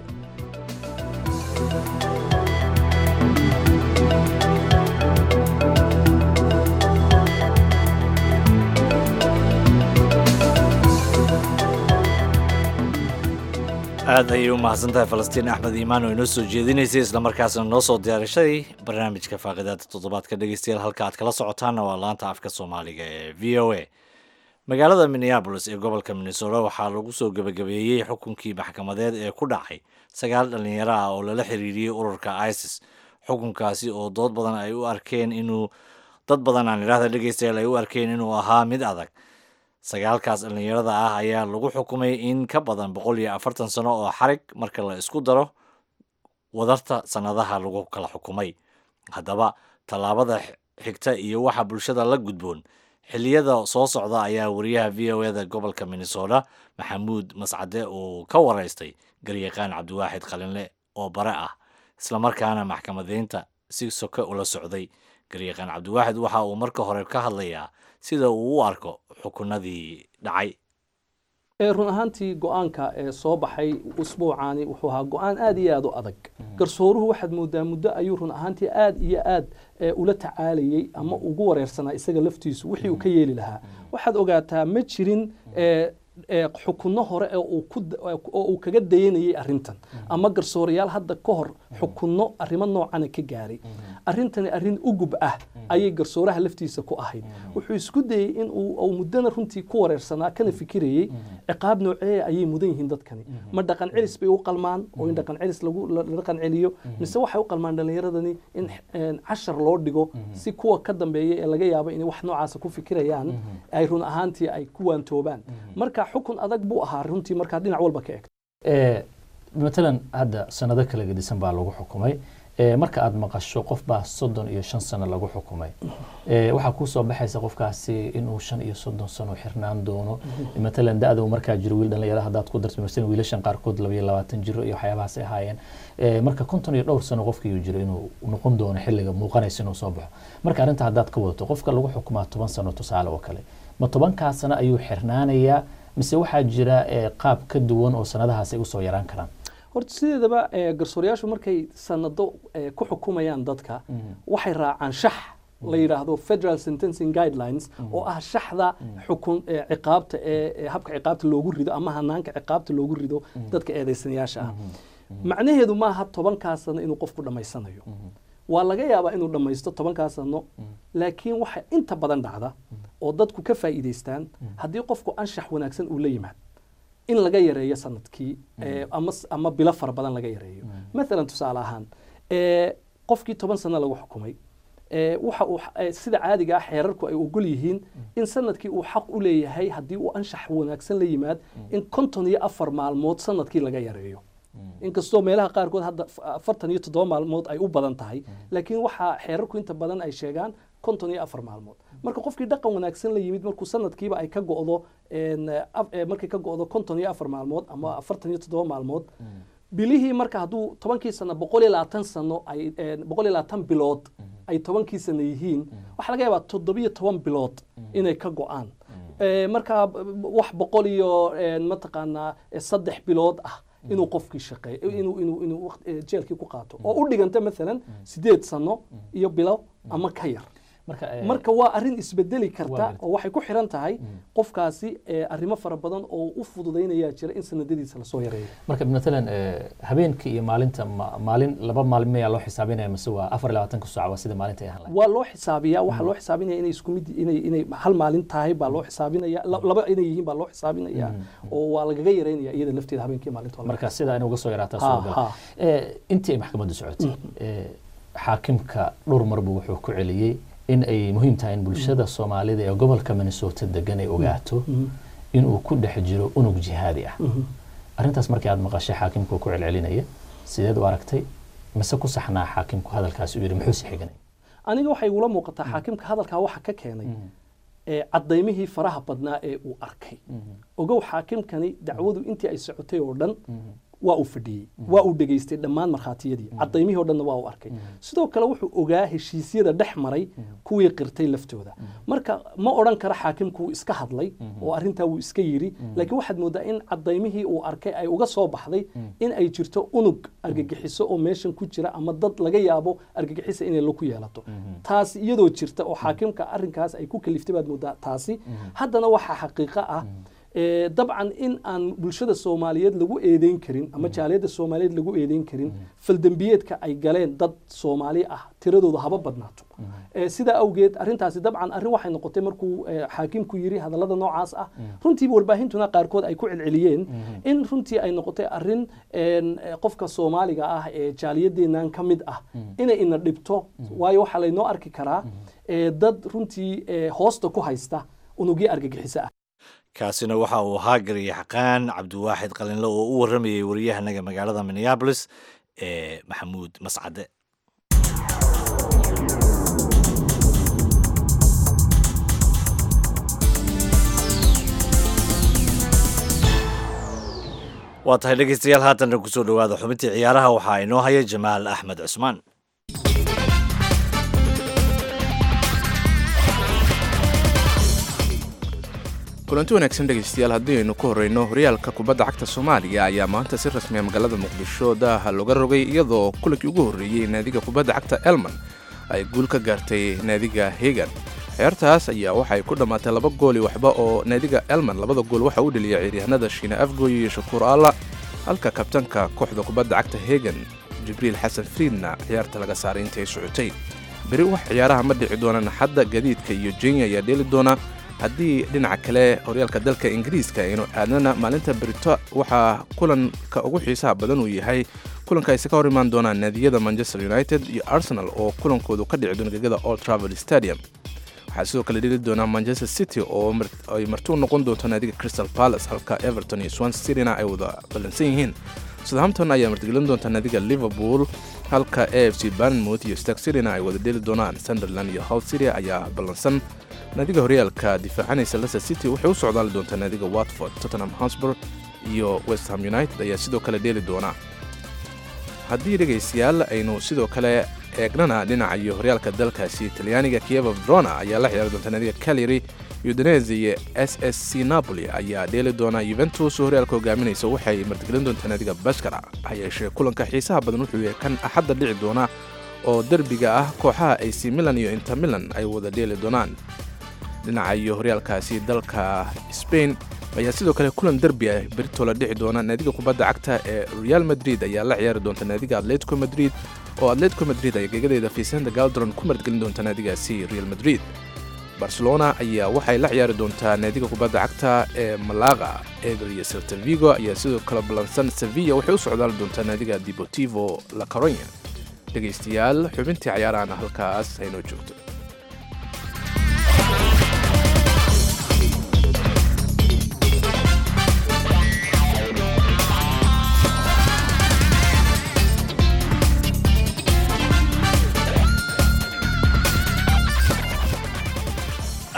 aad ayay u mahadsantahay falastiin axmed iimaan oo inoo soo jeedinaysay islamarkaasna noo soo diyaarishay barnaamijka faaqidaada toddobaadka. dhegeystayaal halka aad kala socotaanna waa laanta afka soomaaliga ee v o a. magaalada minneabolis ee gobolka minnesota waxaa lagu soo gebagabeeyey xukunkii maxkamadeed ee ku dhacay 9 dhalinyaro ah oo lala xiriiriyey ururka isis. xukunkaasi oo dad badan ay u arkeen inuu ahaa mid adag. 9kaas dhalinyarada ah ayaa lagu xukumay in ka badan 140 sano oo xarig marka la isku daro wadarta sanadaha lagu kala xukumay. haddaba tallaabada xigta iyo waxa bulshada la gudboon xilliyada soo socda ayaa wariyaha v o da gobolka minnesota maxamuud mascade uu ka waraystay garyaqaan cabdiwaaxid qalinle oo bare ah islamarkaana maxkamadeynta si soke ula socday. garyaqaan cabdiwaaxid waxa uu marka hore ka hadlayaa sida uu u arko xukunadii dhacay. run ahaantii go-aanka ee soo baxay usbuucaani wuxuu ahaa go-aan aad iyo aad u adag. garsooruhu waxaad moodaa muddo ayuu run ahaantii aad iyo aad ula tacaalayay ama ugu wareersanaa isaga laftiisu wixii uu ka yeeli lahaa. waxaad ogaataa ma jirin xukunno hore oo uu kaga dayanayay arrintan ama garsoorayaal hadda ka hor xukunno arrimo noocana ka gaaray. arrintani arrin ugub ah ayay garsooraha laftiisa ku ahayd. wuxuu isku dayey in uu muddana runtii ku wareersanaa kana fikirayey ciqaab noocee ayay mudan yihiin dadkani. ma dhaqan celis bay u qalmaan oo in dhaqan celis la dhaqan celiyo, mise waxay u qalmaan dhallinyaradani in cashar loo dhigo si kuwa ka dambeeya ee laga yaabo inay wax noocaasa ku fikirayaan ay run ahaantii ay ku waantoobaan. marka xukun adag buu ahaa runtii markaa dhinac walba ka eegto. matalan hadda sanado kala gedisan baa lagu xukumay. marka aad maqasho qof baa 35 sano lagu xukumay, waxaa ku soo baxaysa qofkaasi inuu 35 sano xirnaan doono. matalan da'da markaa jiro wiil dhalinyaro hadaad ku darto mesela wiilashan qaarkood 22 jiro iyo waxyaabahaas ay ahaayeen. marka 52 sano qofkii jiro inuu noqon doono xilliga muuqanaysa inuu soo baxo. marka arrinta hadaad ka wadato qofka lagu xukumaa 10 sano tusaale oo kale, ma 10 sano ayuu xirnaanayaa mise waxaa jira qaab ka duwan oo sanadahaas ay u soo yaraan karaan? horta sideedaba garsoorayaashu markay sanado ku xukumayaan dadka waxay raacaan shax la yiraahdo Federal Sentencing Guidelines oo ah shaxda xukun ciqaabta habka ciqaabta loogu rido ama hanaanka ciqaabta loogu rido dadka eedeysanayaasha ah. macnaheedu ma aha 10 sano inuu qofku dhamaysanayo. waa laga yaabaa inuu dhamaysto 10 sano, laakiin waxa inta badan dhacda oo dadku ka faa'iideystaan haddii qofku anshax wanaagsan uu la yimaado in laga yareeyo sanadkii ama bilo far badan laga yareeyo. مثلا tusaale ahaan qofkii 10 sano lagu xukumay waxa uu sida caadiga ah xeerarku ay ogol yihiin in sanadkii uu xaq u leeyahay haddii uu anshax wanaagsan la yimaad in 54 maalmood sanadkii laga yareeyo. inkastoo meelaha qaarkood hadda 47 maalmood ay u badan tahay, laakiin waxa xeerarku inta badan ay sheegaan 54 maalmood. marka qofkii dhaqan wanaagsan la yimid markuu sanadkiiba ay ka go'do markay ka go'do 54 maalmood ama 47 maalmood bilihii marka hadduu 10kii sano 120 sano ay 120 bilood ay 10kii sano yihiin waxa laga yaabaa 17 bilood inay ka go'aan marka wax 100 iyo mataqaanaa 3 bilood ah inuu qofkii shaqeeyo inuu jeelkii ku qaato oo u dhiganta mesela 8 sano iyo bilo ama ka yar marka waa arrin isbedeli karta oo waxay ku xiran tahay qofkaasi arrimo fara badan oo u fududeynaya jira in sanadadiisa la soo yareeyo marka mesela habeenkii iyo maalinta laba maalin ayaa loo xisaabinaya mise waa 24 saac waa sida maalinta ay ahaan lahayd waa loo xisaabiyaa waxa loo xisaabinaya inay isku mid inay hal maalin tahay baa loo xisaabinaya laba inay yihiin baa loo xisaabinaya oo waa lagaga yareynaya iyada lafteeda habeenkii maalinta marka sida inuu uga soo yaraataa soo gal intii maxkamaddu socotay xaakimka dhowr mar buu wuxuu ku celiyay in ay muhiim tahay in bulshada Soomaalida ee gobolka Minnesota degan ay ogaato in uu ku dhex jiro unug jihaadi ah arintaas markii aad maqashay xaakimku ku celcelinaya sideed u aragtay mise ku saxnaa xaakimku hadalkaas uu yiri muxuu si xiganay aniga waxay ula muuqataa xaakimka hadalka waxa ka keenay cadaymihii faraha badnaa ee uu arkay ogow xaakimkani dacwadu intii ay socotay oo dhan waa uu fadhiyay waa uu dhageystay dhammaan markhaatiyadii cadaymihii oo dhanna waa uu arkay sidoo kale wuxuu ogaa heshiisyada dhex maray kuwii qirtay laftooda marka ma odhan karo xaakimku iska hadlay oo arrintaa wuu iska yiri laakiin waxaad moodaa in cadaymihii uu arkay ay uga soo baxday in ay jirto unug argagixiso oo meeshan ku jira ama dad laga yaabo argagixisa inay la ku yeelato taas iyadoo jirta oo xaakimka arrinkaas ay ku kaliftay baad moodaa taasi haddana waxaa xaqiiqo ah dabcan in aan bulshada Soomaaliyeed lagu eedeyn karin ama jaaliyada Soomaaliyeed lagu eedeyn karin faldambiyeedka ay galeen dad Soomaali ah tiradooda haba badnaato sida awgeed arrintaasi dabcan arrin waxay noqotay markuu xaakimku yiri hadallada noocaas ah runtii warbaahintuna qaarkood ay ku celceliyeen in runtii ay noqotay arrin qofka Soomaaliga ah ee jaaliyadeenan ka mid ah inay ina dhibto waayo waxa la inoo arki karaa dad runtii hoosta ku haysta unugii argagixisa ah kaasina waxa uu ahaa garyaqaan cabdiwaaxid qalinle oo u waramayay wariyahanaga magaalada Minneapolis maxamuud mascade waa tahay dhegeystayaal haatan ku soo dhawaada xubintii ciyaaraha waxaa inoo haya Jamaal Axmed Cusmaan kulanti wanaagsan dhegaystayaal haddii aynu ku horreyno horyaalka kubadda cagta Soomaaliya ayaa maanta si rasmi ah magaalada Muqdisho daaha looga rogay iyadoo kulankii ugu horreeyay naadiga kubadda cagta Elman ay guul ka gaartay naadiga Hegan ciyaartaas ayaa waxay ku dhamaatay 2 gool iyo waxba oo naadiga Elman labada gool waxa uu dhaliyay ciyaaryahanada Shiina Afgooy iyo Shakuur Alla halka kabtanka kooxda kubadda cagta Hegan Jibriil Xasan Friidna ciyaarta laga saaray intay socotay bari wax ciyaaraha ma dhici doonaan hadda gadiidka iyo Jenya ayaa dheeli doona haddii dhinaca kale horyaalka dalka Ingiriiska aynu aadnana maalinta Brito waxa kulanka ugu xiisaha badan uu yahay kulanka ay ka hor imaan doonaan naadiyada Manchester United iyo Arsenal oo kulankoodu ka dhici doona gegada Old Trafford Stadium waxaa sidoo kale dheli doona Manchester City oo ay martuu noqon doonto naadiga Crystal Palace halka Everton iyo Swansea City-na ay wada balansan yihiin Southampton ayaa martigelin doonta naadiga Liverpool halka AFC Bournemouth iyo Stoke City-na ay wada dheli doonaan Sunderland iyo Hull City ayaa balansan naadiga horyaalka difaacanaysa Leicester City waxay u socdaali doontaa naadiga Watford Tottenham Hotspur iyo West Ham United ayaa sidoo kale dheeli doona haddii dhegaystayaal aynu sidoo kale eegnana dhinaca iyo horyaalka dalkaasi Talyaaniga Kiev Verona ayaa la ciyaari doonta naadiga Cagliari Udinese iyo SSC Napoli ayaa dheeli doona Juventus oo horyaalka hogaaminaysa waxay martigelin doontaa naadiga Bashkara hayeeshee kulanka xiisaha badan wuxuu yahay kan axadda dhici doona oo derbiga ah kooxaha AC Milan iyo Inter Milan ay wada dheeli doonaan dhinaca iyo horyaalkaasi dalka Spain ayaa sidoo kale kulan derbi ah berito la dhici doona naadiga kubadda cagta ee Real Madrid ayaa la ciyaari doonta naadiga Atletico Madrid oo Atletico Madrid ay gegadeeda Vicente Calderon ku martigelin doonta naadigaasi Real Madrid Barcelona ayaa waxay la ciyaari doontaa naadiga kubadda cagta ee Malaga Eibar iyo Celta Vigo ayaa sidoo kale balansan Sevilla waxay u socdaali doontaa naadiga Deportivo La Coruña dhegaystayaal xubintii ciyaarahana halkaas aynoo joogto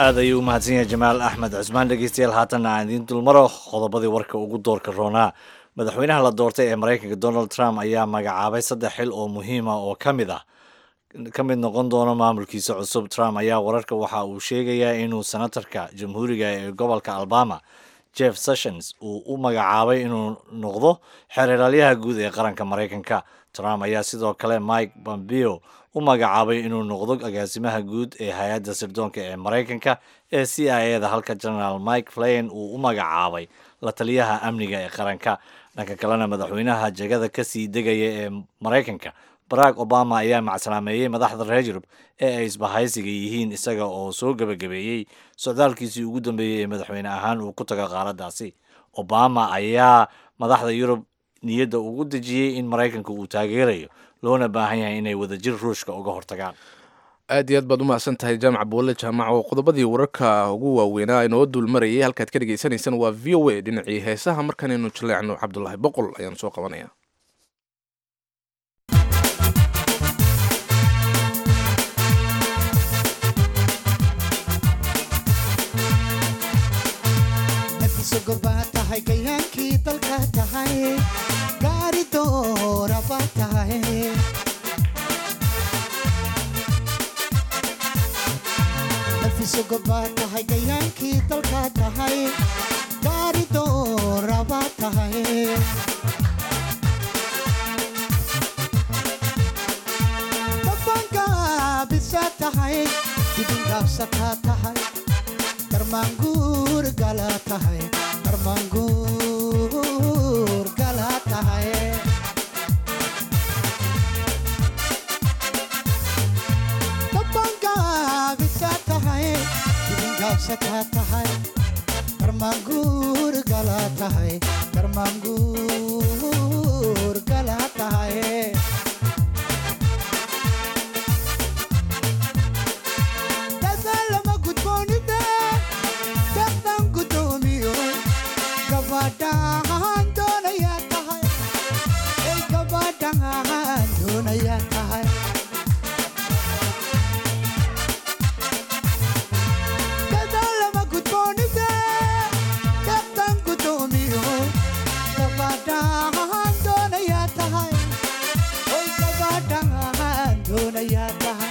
aad ayuu u mahadsan yahay jamaal axmed cusmaan. dhegeystayaal haatanna aan idiin dulmaro qodobadii warka ugu doorka roonaa. madaxweynaha la doortay ee maraykanka Donald Trump ayaa magacaabay 3 xil oo muhiim ah oo ka mid noqon doona maamulkiisa cusub. Trump ayaa wararka waxa uu sheegayaa inuu senatarka jamhuuriga ee gobolka Alabama Jeff Sessions uu u magacaabay inuu noqdo xeeralyaha guud ee qaranka Maraykanka. Trump ayaa sidoo kale Mike Pompeo u magacaabay inuu noqdo agaasimaha guud ee hay-adda sirdoonka ee Maraykanka ee CIA-da, halka General Mike Flynn uu u magacaabay la taliyaha amniga ee qaranka. dhanka kalena madaxweynaha jagada kasii degaya ee Maraykanka Barack Obama ayaa macsalaameeyay madaxda reer Yurub ee ay isbahaysiga yihiin, isaga oo soo gabagabeeyey socdaalkiisii ugu dambeeyey ee madaxweyne ahaan uu ku tago qaaraddaasi. Obama ayaa madaxda Yurub niyadda ugu dejiyey in Maraykanka uu taageerayo, loona baahan yahay inay wadajir Ruushka uga hortagaan. aad iyo aad baad u mahadsan tahay jaamac buulle jaamac oo qodobadii wararka ugu waaweynaa inoo dulmarayay. halkaad ka dhegeysaneysaan waa v o a. dhinacii heesaha markanaynu jaleecno cabdulaahi boqol ayaan soo qabanaya. gayaankii dalka tahay gaari dooraba tahay nafisogoba tahay gayaankii dalka tahay gaari dooraba tahay dabanka bisa tahay dibingaabsataa tahay darmaanguur gala tahay darmaanguur gala tahay dabangaabisa tahay dibingaabsataa tahay darmaanguur gala tahay darmaanguur gala tahay gabadhaan doonayaa tahay ay gabadhaan doonayaa tahay dadaalama gudboonida dabtan gudoomiyo gabadhaan doonayaa tahay ay gabadhaan doonayaa tahay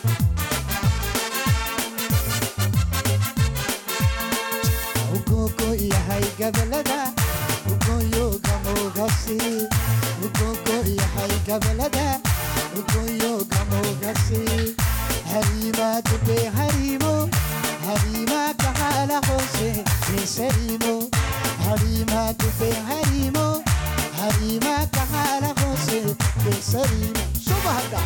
ugogo yahay gabalada ugoyo gamogasi ugogo yahay gabalada ugoyo gamogasi harima dube harimo harima kahala hose nesarimo harima dube harimo harima kahala hose nesarimo subhada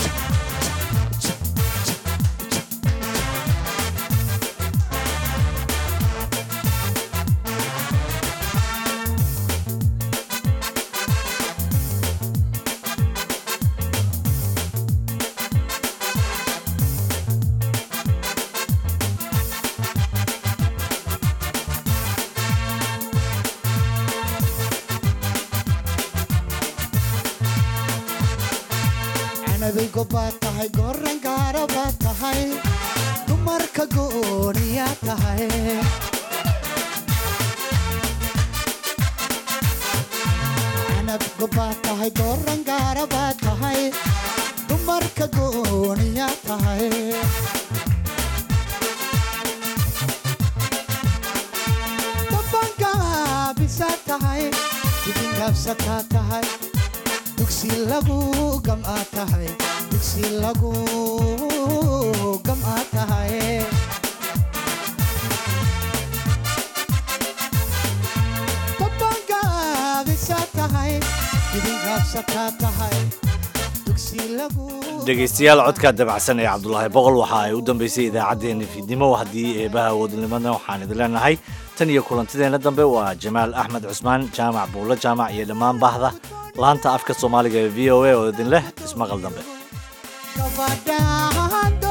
gobaad tahay goran gaarabaad tahay dumarka gooniyaa tahay anab gobaad tahay goran gaarabaad tahay dumarka gooniyaa tahay dabangaabisa tahay dibingaabsataa tahay dugsi lagu gam'a tahay dugsi lagu gam'a tahay dabangaabisa tahay dibingaabsataa tahay dugsi lagu. dhegeystayaal codka dabacsan ee cabdulaahi boqol waxa ay u dambeysay idaacaddeenna fiidnimo. haddii eebaha awoodnimadna waxaan idin leenahay tan iyo kulantideenna dambe. waa jamaal axmed cusmaan jaamac buulle jaamac iyo dhammaan bahda laanta afka Soomaaliga ee VOA oo idin leh ismaqal dambe.